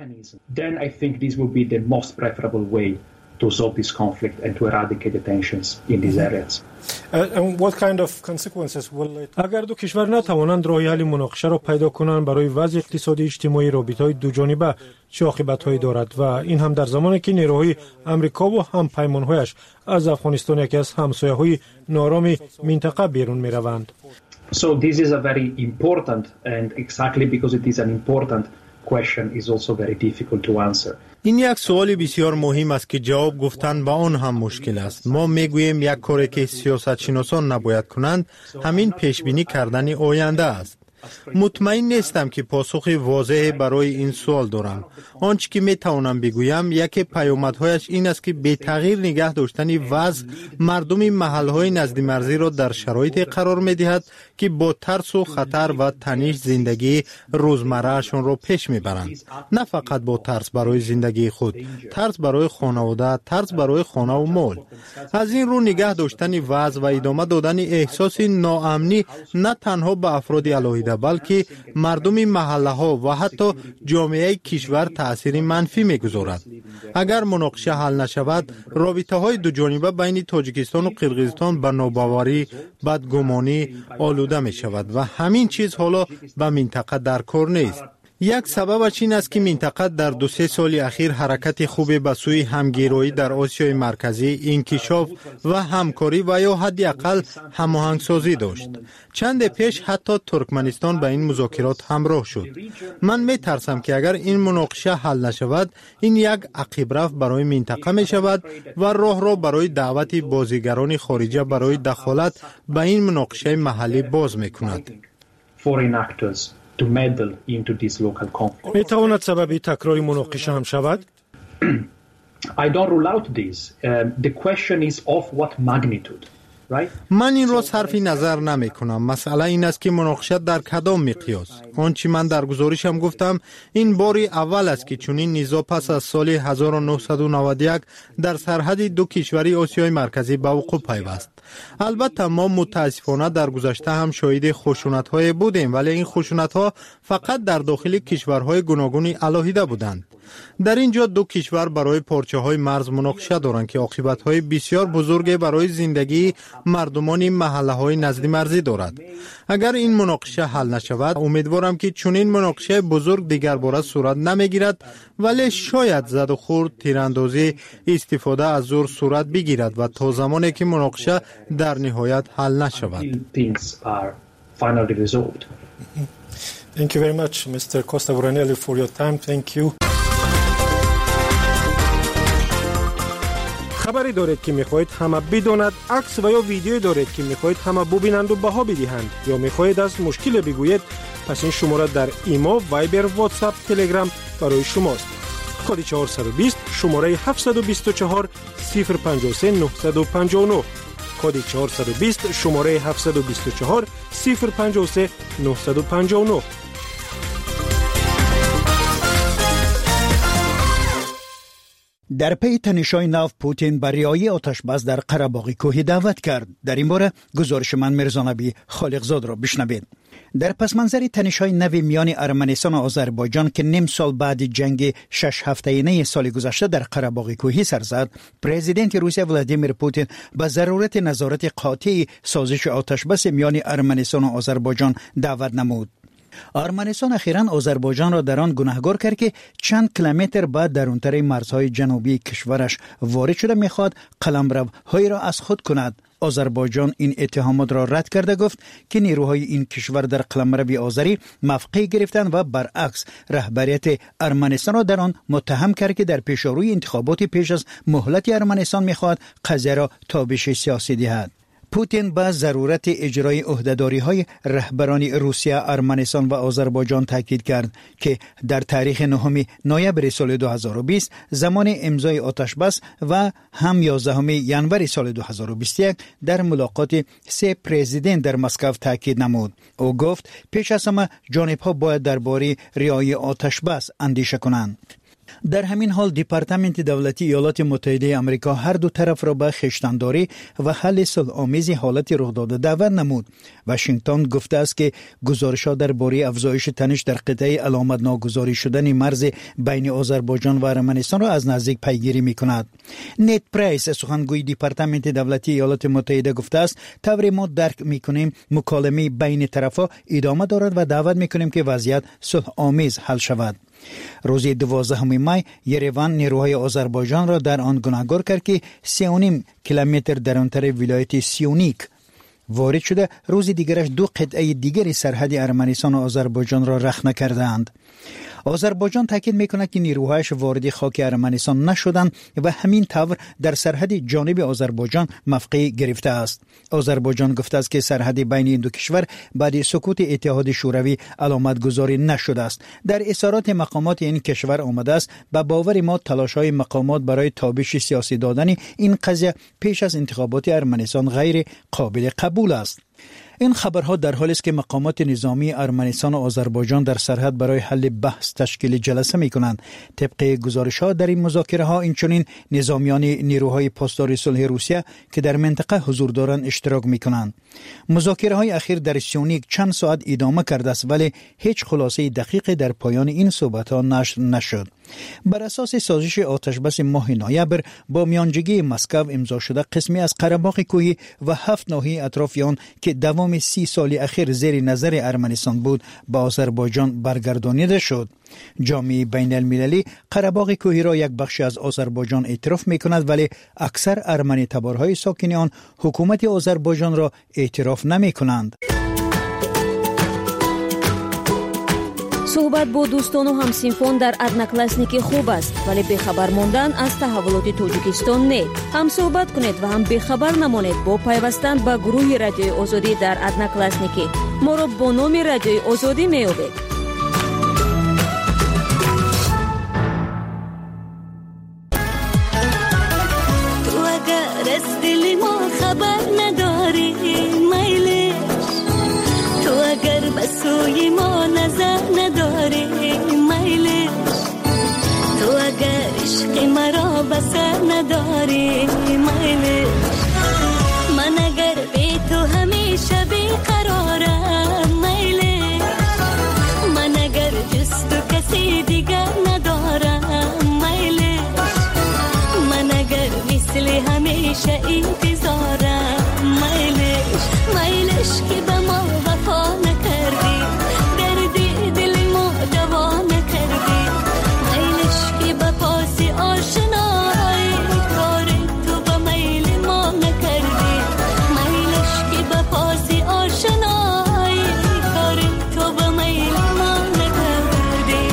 to solve this conflict and to eradicate the tensions in these areas. What kind of consequences will it... اگر دو کشور نتوانند راه حل مناقشه را پیدا کنند، برای وضع اقتصادی اجتماعی رابطه‌های دو جانبه چه عاقبت‌هایی دارد و این هم در زمانی که نیروهای آمریکا و هم پیمان‌هایش از افغانستان، یکی از همسایه‌های نارام منطقه بیرون می‌روند. So this is a very important, and exactly because it is an important question is also very difficult to answer. این یک سوال بسیار مهم است که جواب گفتن به آن هم مشکل است. ما میگوییم یک کاری که سیاستشناسان نباید کنند همین پیشبینی کردن آینده است. مطمئن نیستم که پاسخ واضحی برای این سوال دارم. آنچه که میتوانم بگویم یکی پیامدهایش این است که به تغییر نگه داشتن وضع مردم محلهای نزد مرزی را در شرایطی قرار میدهد که با ترس و خطر و تنش زندگی روزمرهشان را پیش میبرند. نه فقط با ترس برای زندگی خود، ترس برای خانواده، ترس برای خانه و مال. از این رو نگه داشتن وضع و ادامه دادن احساس ناامنی نه تنها به افراد علاهیده بلکه مردم محله ها و حتی جامعه کشور تأثیر منفی میگذارد. اگر مناقشه حل نشود، رابطه های دو جانبه بین تاجیکستان و قرقیزستان به ناباوری، بدگمانی آلوده می شود و همین چیز حالا به منطقه در کار نیست. یک سببش این است که منطقه در 2-3 سال اخیر حرکت خوبی به سوی همگرایی در آسیای مرکزی، انکشاف و همکاری و یا حداقل هماهنگسازی داشت. چند پیش حتی ترکمنستان به این مذاکرات همراه شد. من می ترسم که اگر این مناقشه حل نشود، این یک عقب رفت برای منطقه می شود و راه را برای دعوت بازیگران خارجی برای دخالت به این مناقشه محلی باز می کند. To meddle into this local conflict. میتواند سبب تکرار مناقشه هم شود؟ I don't rule out this. The question is of what magnitude. من این را صرف نظر نمی کنم. مسئله این است که مناقشه در کدام مقیاس. آنچه من در گزارشم گفتم این باری اول است که چنین نزاع پس از سال 1991 در سرحد دو کشوری آسیای مرکزی به وقوع پیوست. البته ما متاسفانه در گذشته هم شاهد خشونت‌های بودیم، ولی این خشونت‌ها فقط در داخل کشورهای گوناگون علاهیده بودند. در اینجا دو کشور برای پارچه‌های مرز مناقشه دارند که عاقبت‌های بسیار بزرگی برای زندگی مردمان محله‌های نزد مرزی دارد. اگر این مناقشه حل نشود، امیدوارم که چنین مناقشه بزرگ دیگر باره صورت نمیگیرد، ولی شاید زد و خورد، تیراندازی، استفاده از زور صورت بگیرد و تا زمانی که مناقشه در نهایت حل نشود. Thank you very much, Mr. Costa Voranelli, for your time. Thank you. خبری دارید که میخواهید همه بداند، عکس و یا ویدیویی دارید که میخواهید همه ببینند و بها بدهند، یا میخواهید از مشکل بگویید، پس این شماره در ایما، وایبر، واتساپ، تلگرام برای شماست. کد 420 شماره 724 053 959. کد 420 شماره 724 053 959. در پی تنش‌های نو پوتین بر رعایت آتش‌بس در قره‌باغ کوهی دعوت کرد. در این باره گزارش من میرزا نبی خالقزاد را بشنوید. در پس منظر تنش‌های نو میان ارمنستان و آذربایجان که نیم سال بعد جنگ 6 هفته‌ای سال گذشته در قره‌باغ کوهی سر زد، پرزیدنت روسیه ولادیمیر پوتین به ضرورت نظارت قاطع سازش آتش‌بس میان ارمنستان و آذربایجان دعوت نمود. ارمنستان اخیراً آذربایجان را در آن گناهکار کرد که چند کیلومتر بعد درونتر مرزهای جنوبی کشورش وارد شده میخواد قلمروهای را از خود کند. آذربایجان این اتهامات را رد کرده گفت که نیروهای این کشور در قلمرو آذری موقع گرفتند و برعکس رهبریت ارمنستان را در آن متهم کرد که در پیشروی انتخابات پیش از مهلت ارمنستان میخواد قضیه را تابش سیاسی دهد. پوتین به ضرورت اجرای عهده‌داری‌های رهبران روسیه، ارمنستان و آذربایجان تاکید کرد که در تاریخ 9 نوامبر سال 2020 زمان امضای آتشبس و هم 11 ژانویه سال 2021 در ملاقات سه پرزیدنت در مسکو تاکید نمود. او گفت پیش از همه جانب‌ها باید درباره رعایت آتشبس اندیشه کنند. در همین حال دپارتمنت دولتی ایالات متحده آمریکا هر دو طرف را به خویشتن‌داری و حل صلح‌آمیز حالت رخ داده دعوت نمود. واشنگتن گفته است که گزارش‌ها درباره افزایش تنش در قطعه علامت ناگزاری شدن مرز بین آذربایجان و ارمنستان را از نزدیک پیگیری می‌کند. نت پرایس سخنگوی دپارتمنت دولتی ایالات متحده گفته است طوری ما درک می‌کنیم مکالمه بین طرف‌ها ادامه دارد و دعوت می‌کنیم که وضعیت صلح‌آمیز حل شود. روز 12 می یریوان نیروهای آذربایجان را در آن گناهکار کرد که 3.5 کیلومتر درونتر ولایت سیونیک وارد شده. روز دیگرش دو قطعه دیگری سرحد ارمنستان و آذربایجان را رخنه کردند. آذربایجان تاکید میکند که نیروهایش وارد خاک ارمنستان نشدند و همین طور در سرحد جانب آذربایجان موقع گرفته است. آذربایجان گفته است که سرحد بین این دو کشور بعد سقوط اتحاد شوروی علامت گذاری نشده است. در اظهارات مقامات این کشور آمده است به باور ما تلاش‌های مقامات برای تابش سیاسی دادن این قضیه پیش از انتخابات ارمنستان غیر قابل قبول است. این خبرها در حالی است که مقامات نظامی ارمنستان و آذربایجان در سرحد برای حل بحث تشکیل جلسه می‌کنند. طبق گزارش‌ها در این مذاکره‌ها اینچنین نظامیان نیروهای پاسدار صلح روسیه که در منطقه حضور دارند اشتراک می‌کنند. مذاکره‌های اخیر در سیونیک چند ساعت ادامه کرده است ولی هیچ خلاصه دقیق در پایان این صحبت‌ها نشر نشد. بر اساس سازش آتشبس ماه نوامبر با میانجیگی مسکو امضا شده قسمی از قره‌باغ کوهی و 7 ناحیه اطراف آن که دوام 30 سال اخیر زیر نظر ارمنستان بود به آذربایجان برگردانیده شد. جامعه بین المللی قره‌باغ کوهی را یک بخش از آذربایجان اعتراف می‌کند ولی اکثر ارمنی تبارهای ساکن آن حکومت آذربایجان را اعتراف نمی‌کنند. صحبت با دوستان و همسینفون در ادناکلاسنیکی خوب است ولی بخبر ماندن از تحولات توجیکستان نه. هم صحبت کنید و هم بخبر نمانید با پیوستن به گروه رادیوی آزادی در ادناکلاسنیکی. ما را با نام رادیوی آزادی می‌یابید. تو اگر از دل ما خبر نداری میلش، تو اگر به سوی ما نظر نداری میلش، تو اگر عشق مرا بسر نداری میلش، من اگر بی تو همیشه بیقرارم میلش، من اگر جز تو کسی دیگر ندارم میلش، من اگر مثل همیشه انتظارم میلش، میلش که به ما وفا نکردی، دردی دل ما دوا نکردی، میلش که به پاس آشنایی کار تو به میل ما نکردی، میلش که به پاس آشنایی کار تو به میل ما نکردی.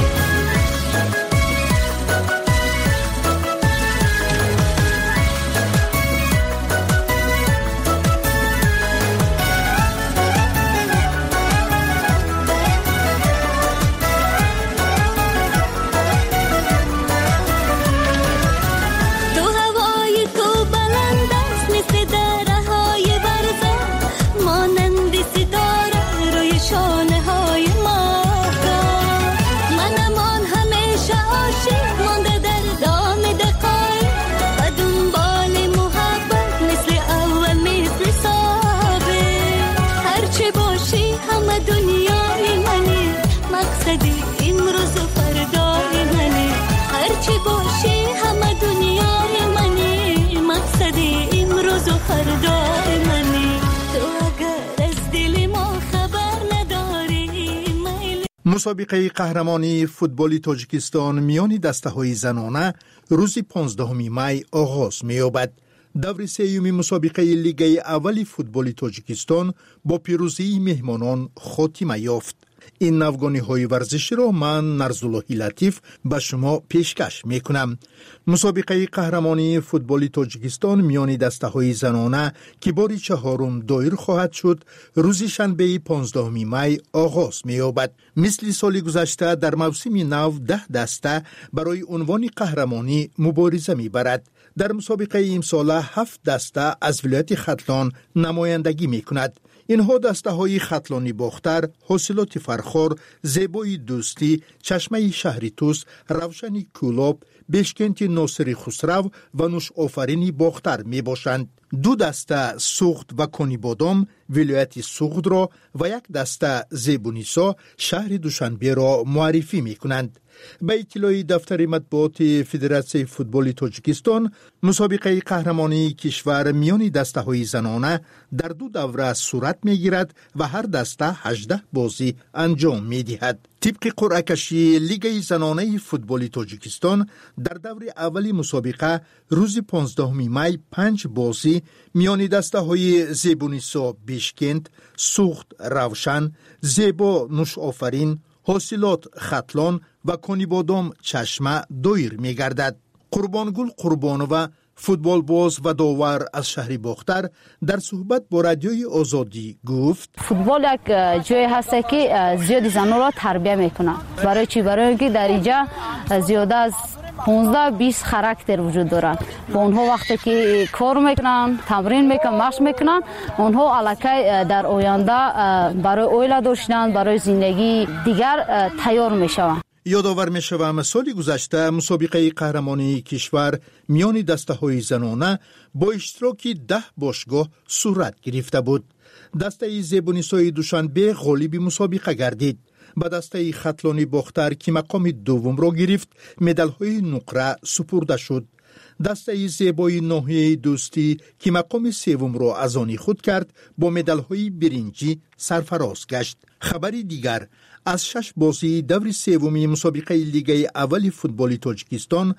مسابقه قهرمانی فوتبال تاجیکستان میان دسته‌های زنانه روز 15 می آغاز می‌یابد. دور سوم مسابقه لیگ اول فوتبال تاجیکستان با پیروزی مهمانان خاتمه یافت. این نوگانی‌های ورزشی را من نرزاللهی لطیف به شما پیشکش میکنم. مسابقه قهرمانی فوتبال تاجیکستان میان دسته‌های زنانه که بار چهارم دایر خواهد شد روز شنبه 15 می آغاز می‌یابد. مثل سال گذشته در موسم نو 10 دسته برای عنوان قهرمانی مبارزه می‌برد. در مسابقه امسال 7 دسته از ولایت ختلان نمایندگی می‌کند. اینها دسته های ختلانی باختر، حاصلات فرخار، زیبای دوستی، چشمه شهری توس، روشنی کولاب، بشکنت ناصری خسرو و نوش آفرینی باختر می باشند. دو دسته سوخت و کنی بادام ولایت سوخت را و یک دسته زیبونیسا شهر دوشنبه را معرفی می کنند. به اطلاع دفتر مطبوعات فدراسیون فوتبال تاجیکستان، مسابقه قهرمانی کشور میان دسته های زنانه در دو دوره صورت می گیرد و هر دسته 18 بازی انجام می دهد. طبق قرعه کشی لیگ زنانه فوتبال تاجیکستان در دور اولی مسابقه روز 15 می 5 بازی میان دسته های زیبونیسا بیشکند، سوخت روشن، زیبا نوش آفرین، حاصلات ختلان و کنی بادام چشمه دایر می گردد. قربانگل قربانوه فوتبال باز و داور از شهر باختر در صحبت با رادیوی آزادی گفت فوتبال یک جای هست که زیاد زنان را تربیه میکنه. برای چی؟ برای اینکه در اینجا زیاده از 15-20 خاراکتر وجود دارند. با اونها وقتی که کار میکنن، تمرین میکنن، مشق میکنن، اونها الکی در آینده برای اویلا داشتن، برای زندگی دیگر تیار میشوند. یادآور میشوم سال گذشته مسابقه قهرمانی کشور میان دسته های زنانه با اشتراک 10 باشگاه صورت گرفته بود. دسته زیبونیسای دوشنبه غالب مسابقه گردید. با دسته ختلانی باختر که مقام دوم را گرفت مدال های نقره سپرده شد. دسته زیبای ناحیه دوستی که مقام سوم را از آن خود کرد با مدال های برنجی سرفراز گشت. خبری دیگر از 6 بازی دور سوم مسابقه لیگ اول فوتبال تاجیکستان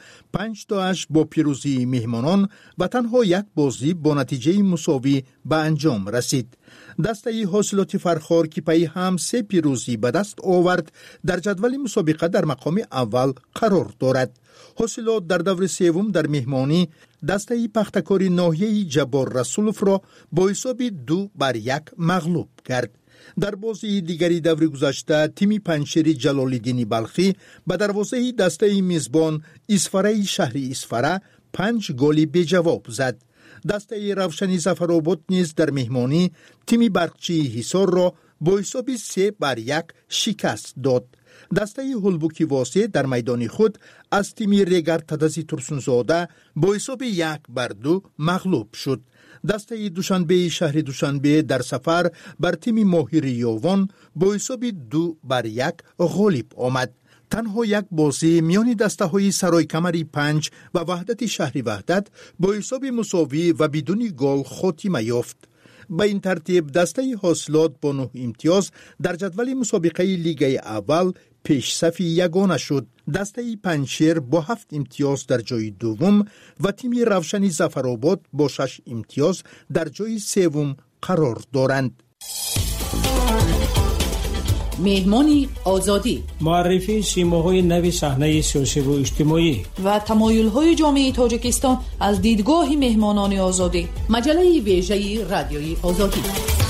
5-8 با پیروزی مهمانان و تنها یک بازی با نتیجه مساوی به انجام رسید. دسته حاصلات فرخار که پی هم 3 پیروزی به دست آورد در جدول مسابقه در مقام اول قرار دارد. حاصلات در دور سوم در مهمانی دسته پختکاری ناحیه جبار رسولف را با حساب 2-1 مغلوب کرد. در بازی دیگری دور گذشته تیم پنجشیر جلال‌الدین بلخی به دروازه دسته میزبان اسفره شهری اسفره 5 گل به جواب زد. دسته روشنی ظفرآباد نیز در مهمانی تیم برقچی حصار را با حساب 3-1 شکست داد. دسته هلبوکی واسه در میدان خود از تیم ریگر تدزی ترسونزاده با حساب 1-2 مغلوب شد. دسته دوشنبه شهر دوشنبه در سفر بر تیم ماهی ریاوان با حساب 2-1 غالب آمد. تنها یک بازی میان دسته های سرای کمری 5 و وحدت شهری وحدت با حساب مساوی و بدون گل خاتمه یافت. به این ترتیب دسته حاصلات با 9 امتیاز در جدول مسابقه لیگ اول پیش صف یگانه شد. دسته پنجشیر با 7 امتیاز در جای دوم و تیم روشنی ظفرآباد با 6 امتیاز در جای سوم قرار دارند. مهمانی آزادی، معرفی سیماهای نو صحنه سیاسی و اجتماعی و تمایل‌های جامعه تاجیکستان از دیدگاه مهمانان آزادی. مجله ویژه رادیوی آزادی.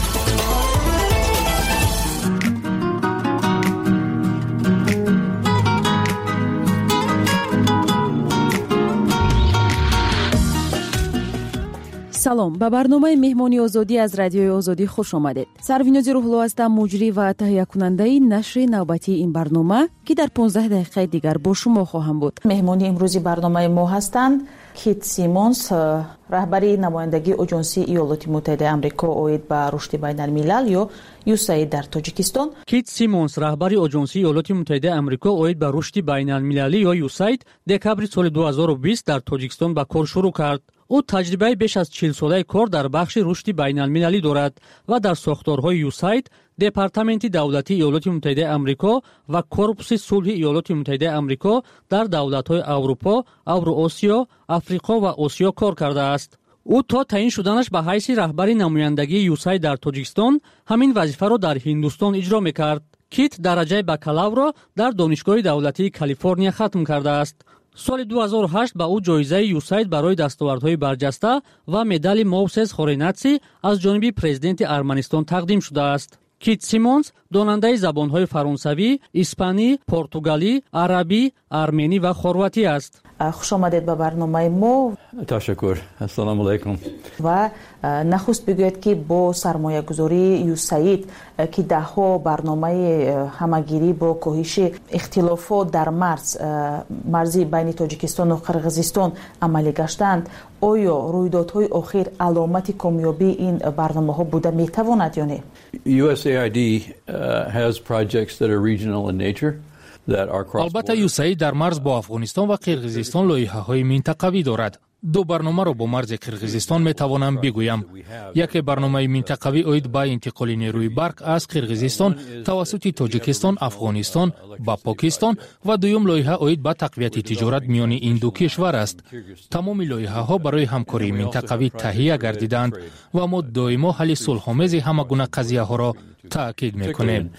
салом ба барномаи меҳмони озодӣ аз радиои озодӣ хуш омадед. Сарвинози Рӯҳло ҳастам, муҷрӣ ва таҳиякунандаи нашри навбатии ин барнома ки дар 15 дақиқаи дигар бо шумо хоҳам буд. меҳмони имрӯзи барномаи мо ҳастанд Кит Симонс, раҳбари намояндагии Оҷонсии Иёлоти Муттаҳидаи Амрико оид ба рушди байналмилал ё USAID дар Тоҷикистон. Кит Симонс, раҳбари Оҷонсии Иёлоти Муттаҳидаи Амрико оид ба рушди байналмилалӣ ё USAID декабри соли 2020 дар Тоҷикистон ба кор шурӯъ кард. او تجربه بیش از 40 ساله کار در بخش رشد بین‌المللی دارد و در ساختارهای یوساید، دپارتمنت دولتی ایالات متحده آمریکا و کورپوس صلح ایالات متحده آمریکا در دولت‌های اروپا، اوراسیا، آفریقا و آسیا کار کرده است. او تا تعیین شدنش به حیث رهبر نمایندگی یوساید در تاجیکستان همین وظیفه را در هندوستان اجرا می‌کرد. کیت درجه بکالور را در دانشگاه دولتی کالیفرنیا ختم کرده است. سال 2008 به او جایزه یوساید برای دستاوردهای برجسته و مدال موسس خوریناتسی از جانب پرزیدنت ارمنستان تقدیم شده است. کیت سیمونز داننده زبانهای فرانسوی، اسپانی، پرتغالی، عربی، ارمنی و خرواتی است. خوش آمدید به برنامه ما. تشکر. السلام علیکم. و نخست بگوید که با سرمایه گذاری یوساید که ده ها برنامه همگیری با کاهش اختلافات در مرزی بین تاجیکستان و قرقیزستان عملی گشتند، آیا رویدادهای اخیر علامت کامیابی این برنامه ها بوده میتواند یا نه؟ USAID has projects that are regional in nature. البته یوساید در مرز با افغانستان و قرقیزستان لایحه‌های منطقوی دارد. دو برنامه را با مرز قرقیزستان می توانم بگویم. یک برنامه منطقوی اید با انتقال نیروی برق از قرقیزستان توسط تاجیکستان، افغانستان با پاکستان و دوم لایحه اید با تقویت تجارت میان این دو کشور است. تمام لایحه ها برای همکاری منطقوی تهیه گردیدند و ما دائما حل صلح‌آمیز همه گونه قضیه ها را تاکید میکنیم.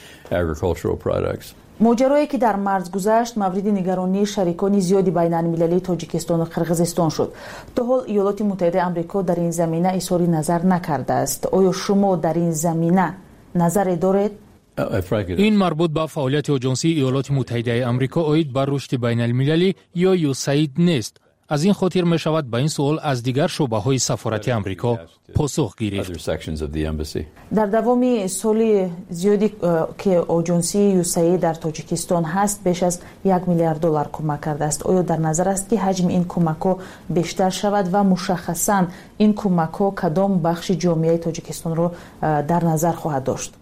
ماجرایی که در مرز گذشت مورد نگرانی شریکان زیادی بین المللی تاجیکستان و قرقیزستان شد. تا حال ایالات متحده آمریکا در این زمینه اظهار نظر نکرده است. آیا شما در این زمینه نظری دارید؟ این مربوط به فعالیت آژانس ایالات متحده آمریکا اید بر رشد بین المللی یا یوساید نیست. از این خاطر می شود به این سوال از دیگر شعبه های سفارت آمریکا پاسخ گرفت. در دوام سال زیادی که آژانس یوساید در تاجیکستان هست بیش از 1 میلیارد دلار کمک کرده است. آیا در نظر است که حجم این کمک ها بیشتر شود و مشخصاً این کمک ها کدام بخش جامعه تاجیکستان را در نظر خواهد داشت؟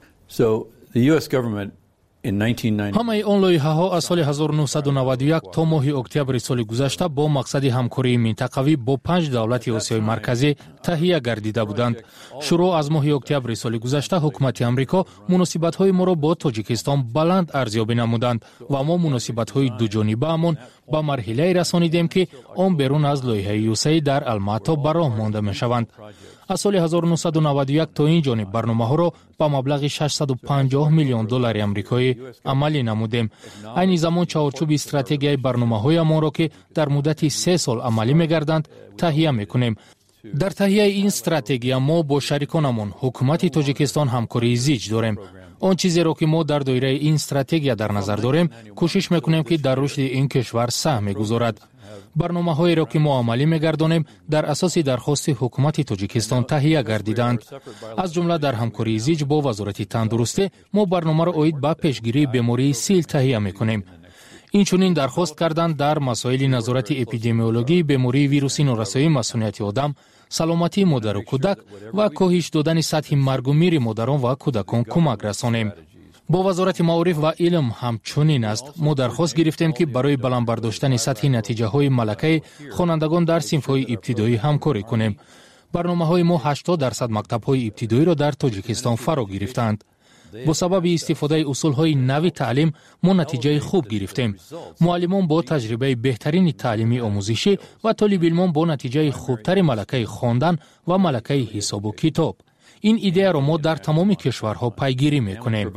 همه آن لایحه ها از سال 1991 تا ماه اکتبر سال گذشته با مقصد همکاری منطقوی با 5 دولت آسیای مرکزی تهیه گردیده بودند. شروع از ماه اکتبر سال گذشته حکومت آمریکا مناسبت های ما را با تاجیکستان بلند ارزیابی نمودند و ما مناسبت های دو جانبه امان با مرحله رسانیدیم که آن بیرون از لایحه یوساید در الماتا به راه مانده می شوند. از سال 1991 تا این جانب برنامه ها را با مبلغ 650 میلیون دلار آمریکایی عملی نمودیم. این زمان چارچوب استراتژی برنامه های ما را که در مدت 3 سال عملی می‌گردند تهیه می‌کنیم. در تهیه این استراتژی ما با شریکانمان حکومت تاجیکستان همکاری زیج داریم. آن چیزی را که ما در دایره این استراتژی در نظر داریم کوشش می‌کنیم که در رشد این کشور سهم گذارد. برنامه هایی را که ما عملی می‌گردانیم در اساس درخواست حکومت تاجیکستان تهیه گردیدند. از جمله در همکاری زیج با وزارت تندرستی ما برنامه را اید به پیشگیری بیماری سیل تهیه می‌کنیم. اینچنین درخواست کردند در مسائل نظارت اپیدمیولوژی بیماری ویروسی نورسایی مسئولیت آدم، سلامتی مادر و کودک و کاهش دادن سطح مرگ و میر مادران و کودکان کمک رسانیم. با وزارت معارف و علم همچنین است. ما درخواست گرفتیم که برای بلند برداشتن سطح نتیجه های ملکه خوانندگان در صنف های ابتدایی همکاری کنیم. برنامه های ما 80% مکتب های ابتدایی را در تاجیکستان فرا گرفتند. با سبب استفاده اصول های نوی تعلیم ما نتیجه خوب گرفتیم. معلمان با تجربه بهترین تعلیمی آموزشی و طالب علمان با نتیجه خوبتر ملکه خواندن و ملکه حساب و کتاب. این ایده را ما در تمام کشورها پیگیری میکنیم.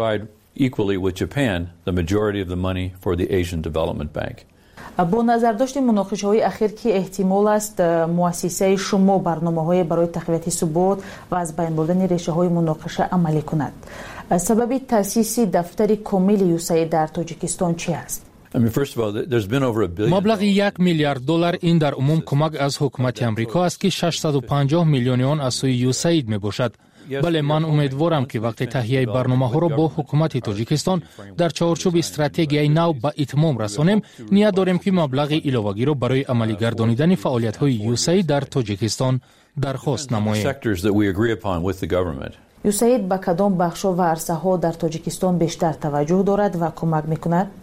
با نظر داشت مناقشه های اخیر که احتمال است مؤسسه شما برنامه های برای تقویت ثبات و از بین بردن ریشه های مناقشه عملی کند، سبب تأسیس دفتر کامل یوساید در تاجیکستان چی است؟ مبلغ 1 میلیارد دلار این در عموم کمک از حکومت آمریکا است که 650 میلیون آن از سوی یوساید می باشد. بله، من امیدوارم که وقت تهیه برنامه ها را با حکومت تاجیکستان در چارچوب استراتژی نو به اتمام رسانیم. نیت داریم که مبلغ علاوه‌ای را برای عملی گردانیدن فعالیت های یوساید در تاجیکستان درخواست نماییم. یوسعید با کدام بخش‌ها و عرصه‌ها در تاجیکستان بیشتر توجه دارد و کمک می‌کند؟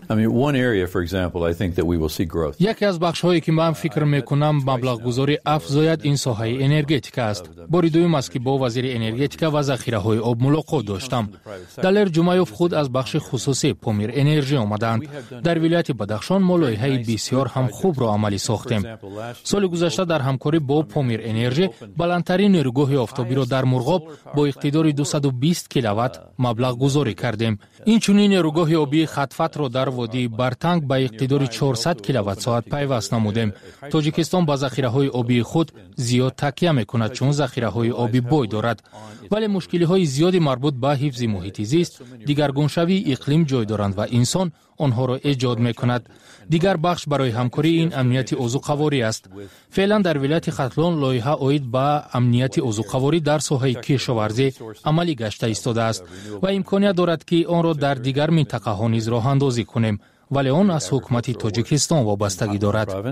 یکی از بخش‌هایی که من فکر می‌کنم مبلغ گذاری افزاید این ساحه انرژتیک است. باری دوم است که با وزیر انرژتیک و ذخیره‌های آب ملاقات داشتم. دلر جمعیوف خود از بخش خصوصی پامیر انرژی آمدند. در ولایت بدخشان ما لایحه بسیار هم خوب را عملی ساختیم. سال گذشته در همکاری با پامیر انرژی بلندترین نیروگاه آفتابی را در مرغاب با اقتدار 220 کیلووات مبلغ گذاری کردیم. این چنین نیروگاه آبی خطفت را در وادی برتنگ با اقتدار 400 کیلووات ساعت پیوست نمودیم. تاجیکستان با ذخیره‌های آبی خود زیاد تکیه می‌کند چون ذخیره‌های آبی بوی دارد، ولی مشکل‌های زیادی مربوط به حفظ محیط زیست، دیگرگونشوی اقلیم جای دارند و انسان آنها را ایجاد می‌کند. دیگر بخش برای همکاری این امنیت عضوقواری است. فعلا در ولایت ختلان لایحه عاید به امنیت عضوقواری در ساحه کشاورزی عملی گشته ایستاده است و امکانیت دارد که آن را در دیگر منطقه‌ها نیز راه اندازی کنیم، ولی آن از حکومت تاجیکستان وابستگی دارد.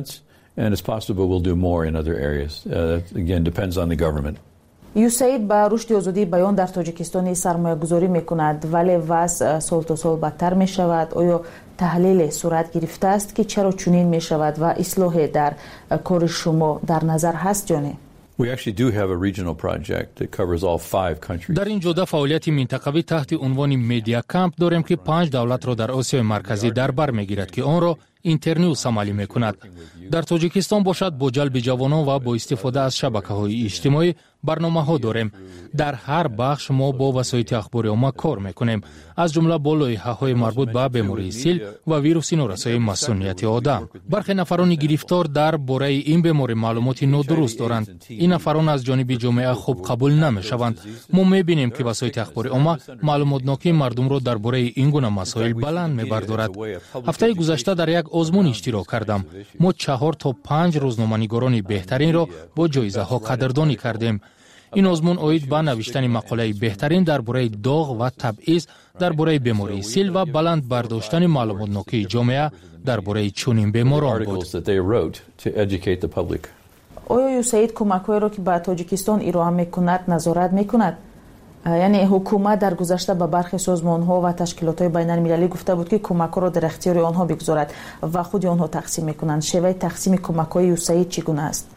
یوسعید با رشد آزادی بیان در تاجیکستان سرمایه گذاری می کند، ولی وضع سال تا سال بدتر می شود. آیا تحلیل صورت گرفته است که چرا چنین می شود و اصلاح در کار شما در نظر هست یا نه؟ در این جوده فعالیت منطقوی تحت عنوان میدیا کمپ داریم که 5 دولت را در آسیای مرکزی در بر میگیرد که آن را اینترنیوس عملی میکند. در تاجیکستان باشد با جلب جوانان و با استفاده از شبکه‌های اجتماعی برنامه‌ها داریم. در هر بخش ما با وسایل اخباری عامه کار میکنیم، از جمله با لایحه‌های مربوط به بیماری سیل و ویروس نورسای مسئولیت آدم. برخی نفران گرفتار در باره این بیماری معلومات نادرست دارند. این نفران از جانب جامعه خوب قبول نمیشوند. ما میبینیم که وسایل اخباری عامه معلومات ناکی مردم را درباره این گونه مسائل بلند میبردارد. هفته گذشته در یک آزمون اشتراک کردم. ما 4 تا 5 روزنامه‌نگاران بهترین را با جایزه‌ها قدردانی کردیم. این آزمون عاید به نوشتن مقاله بهترین درباره داغ و تبعیض درباره بیماری سیل و بلند برداشتن معلومات ناکی جامعه درباره چنین بیماران بود. آیا یوسعید کمک‌هایی را که به تاجیکستان ارائه می‌کند نظارت می‌کند؟ یعنی حکومت در گذشته به برخی سازمان‌ها و تشکیلات‌های بین‌المللی گفته بود که کمک‌ها را در اختیار آنها بگذارد و خود آنها تقسیم می‌کنند. شیوه تقسیم کمک‌های یوسعید چگونه است؟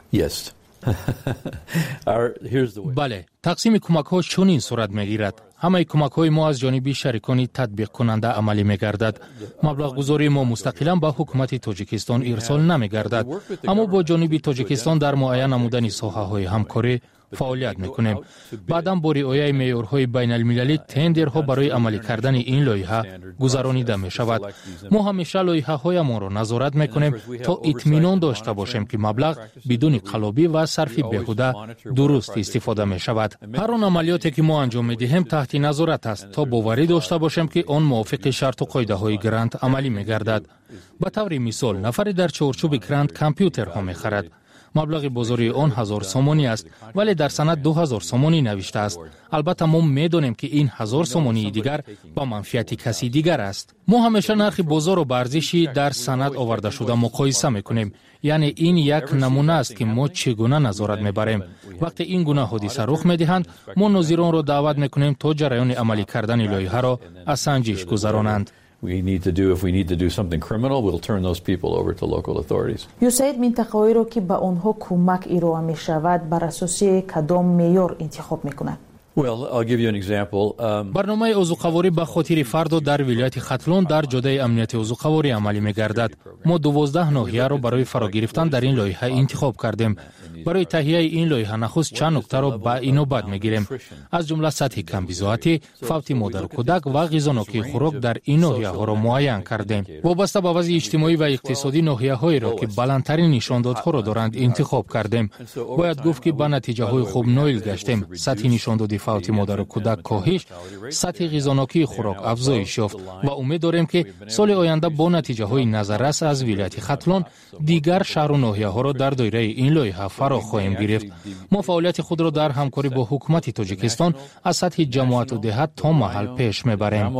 بله، تقسیم کمک‌ها چنین صورت می‌گیرد. همه کمک‌های ما از جانب شریکان تطبیق کننده عملی می‌گردد. مبلغ گذاری ما مستقلاً به حکومت تاجیکستان ارسال نمی‌گردد، اما با جانب تاجیکستان در معین نمودن ساحه‌های همکاری فعالیت میکنیم. بعداً با رعایت معیارهای بین المللی تندرها برای عملی کردن این لایحه گذرانیده می شود. ما همیشه لایحه هایمان را نظارت میکنیم تا اطمینان داشته باشیم که مبلغ بدون قلابی و صرف بیهوده درست استفاده می شود. هر آن عملیاتی که ما انجام میدهیم تحت نظارت است تا باوری داشته باشیم که آن موافق شرط و قاعده های گرانت عملی می گردد. به طور مثال نفری در چارچوب گرانت کامپیوترها می خرد. مبلغ بازاری آن 1000 سومانی است، ولی در سند 2000 سومانی نوشته است. البته ما میدانیم که این 1000 سومانی دیگر با منفعت کسی دیگر است. ما همیشه نرخ بازار و ارزشی در سند آورده شده مقایسه میکنیم. یعنی این یک نمونه است که ما چگونه نظارت میبریم. وقتی این گونه حادثه رخ میدهند، ما ناظران را دعوت میکنیم تا جریان عملی کردن لایحه را از سنجش گذرانند. یوسعید منطقه‌ای را که به آنها کمک ارائه می شود بر اساس کدام معیار انتخاب می کند؟ برنامه عضوقواری به خاطر فرد در ولایت ختلان در جاده امنیت عضوقواری عملی می گردد. ما 12 ناحیه را برای فرا گرفتن در این لایحه انتخاب کردیم. برای تهیه این لایحه نخست چند نکته را به اینوبت میگیریم، از جمله سطح کمبیزاحتی، فوت مادر و کودک و غذانوکی خوراک در این ناحیه ها را معین کردیم. وابسته به وضع اجتماعی و اقتصادی ناحیه هایی را که بلندترین نشاندادها را دارند انتخاب کردیم. باید گفت که به نتیجه های خوب نایل گشتیم. سطح نشاندادی فوت مادر و کودک کاهش، سطح غذانوکی خوراک افزایش یافت و امید داریم که سال آینده با نتیجه های نظررس از ولایت ختلان دیگر شهر و ناحیه ها را در دایره این لایحه فرا خواهیم گرفت. ما فعالیت خود را در همکاری با حکومت تاجیکستان از سطح جماعت و دهات تا محل پیش میبریم.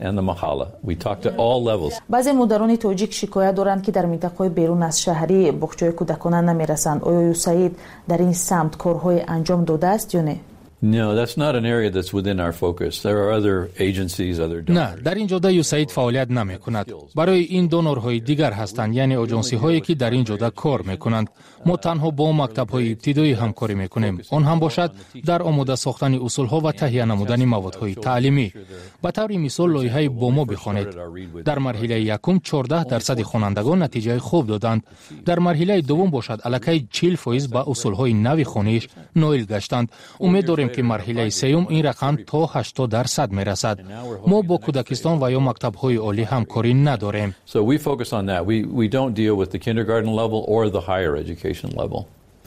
بعضی مادران تاجیک شکایت دارند که در منطقه‌های بیرون از شهری بخچه‌های کودکانه نمیرسند. آیا یوسعید در این سمت کارهای انجام داده است یا نه؟ No, that's not an area that's within our focus. There are other agencies, other donors. نه، در این جاده USAID فعالیت نمی کند. برای این دونورهای دیگر هستند، یعنی اجنسی هایی که در این جاده کار می کنند. ما تنها با مکتب های ابتدایی همکاری می کنیم. آن هم باشد در آماده ساختن اصول ها و تهیه نمودن مواد های تعلیمی. به طور مثال لایحه بومو بخوانید. در مرحله یکم 14% خوانندگان نتیجه خوب دادند. در مرحله دوم باشد الکی 40% به اصول های نوی خوانش نائل گشتند. امید داریم که مرحله سوم این رقم تا 80% می رسد. ما با کودکستان و یا مکتب های عالی همکاری نداریم. So we focus on that. We don't deal with the kindergarten level or the higher education level.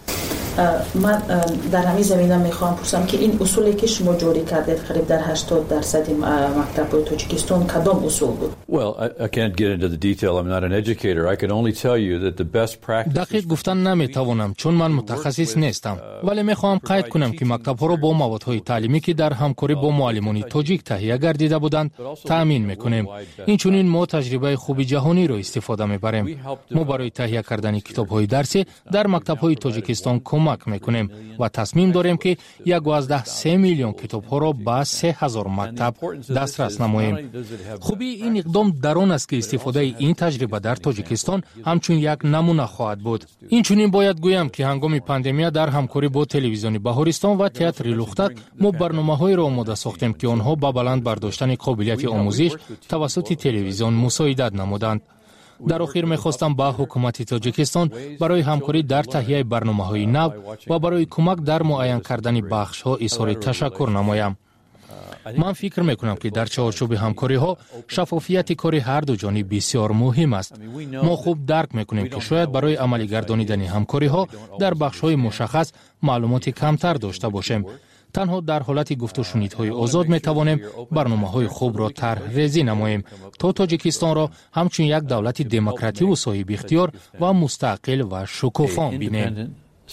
من در همین زمینه میخوام پرسم که این اصولی که شما جاری کردید قریب در 80% مکتب‌های تاجیکستان کدام اصول بود؟ Well, I can't get into the detail. I'm not an educator. I can only tell you that the best practice. دقیق گفتن نمیتوانم چون من متخصص نیستم، ولی میخوام قید کنم که مکتب‌ها را با موادهای تعلیمی که در همکاری با معلمان تاجیک تهیه گردیده بودند تأمین میکنیم. اینچنین ما تجربه خوب جهانی را استفاده میبریم. ما برای تهیه کردن کتاب‌های درسی در مکتب‌های تاجیکستان کمک میکنیم و تصمیم داریم که 1.3 میلیون کتاب‌ها را به 3000 مکتب دسترس نماییم. خوبی این اقدام در آن است که استفاده این تجربه در تاجیکستان همچون یک نمونه خواهد بود. اینچنین باید گویم که هنگام پاندemia در همکاری با تلویزیون بهارستان و تئاتر لختک ما برنامه‌های را آماده ساختیم که آنها با بلند برداشتن قابلیت آموزش توسط تلویزیون مساعدت نمودند. در آخر می‌خواستم با حکومت تاجیکستان برای همکاری در تهیه برنامه‌های نو و برای کمک در معین کردن بخش‌ها اظهار تشکر نمایم. من فکر می‌کنم که در چارچوب همکاری‌ها شفافیت کار هر دو جانب بسیار مهم است. ما خوب درک می‌کنیم که شاید برای عملی گردانیدن همکاری‌ها در بخش‌های مشخص معلومات کمتر داشته باشیم. تنها در حالت گفت و شنیدهای آزاد می توانیم برنامه‌های خوب را طرح‌ریزی نماییم تا تاجیکستان را همچون یک دولت دموکراتیک و صاحب اختیار و مستقل و شکوفا بینیم.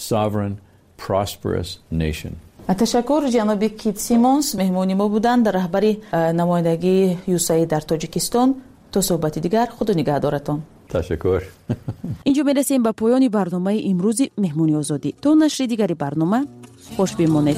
تشکر جناب کیت سیمونز مهمانی ما بودند، رهبری نمایندگی USAID در تاجیکستان. تا صحبتی دیگر خود نگهدارتان. تشکر. اینجا میرسیم به پایان برنامه امروز مهمونی آزادی. تا نشر دیگری برنامه خوش بمانید.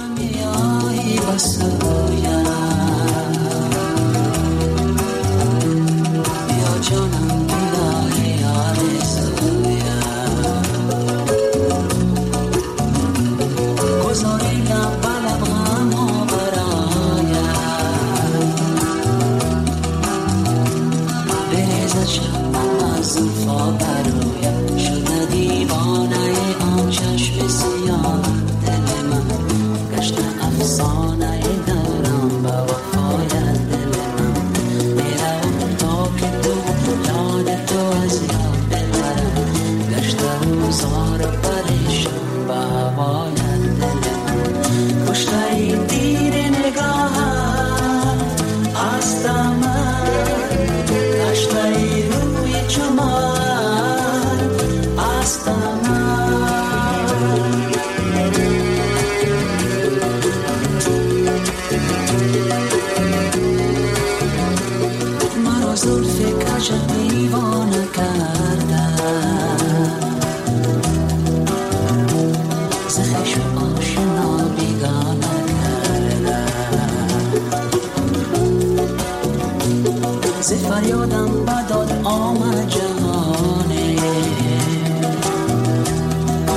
فریادم بداد آمد جهانه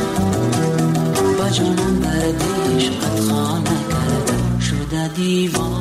با جانم بردیش قد خانه کرد شده دیوان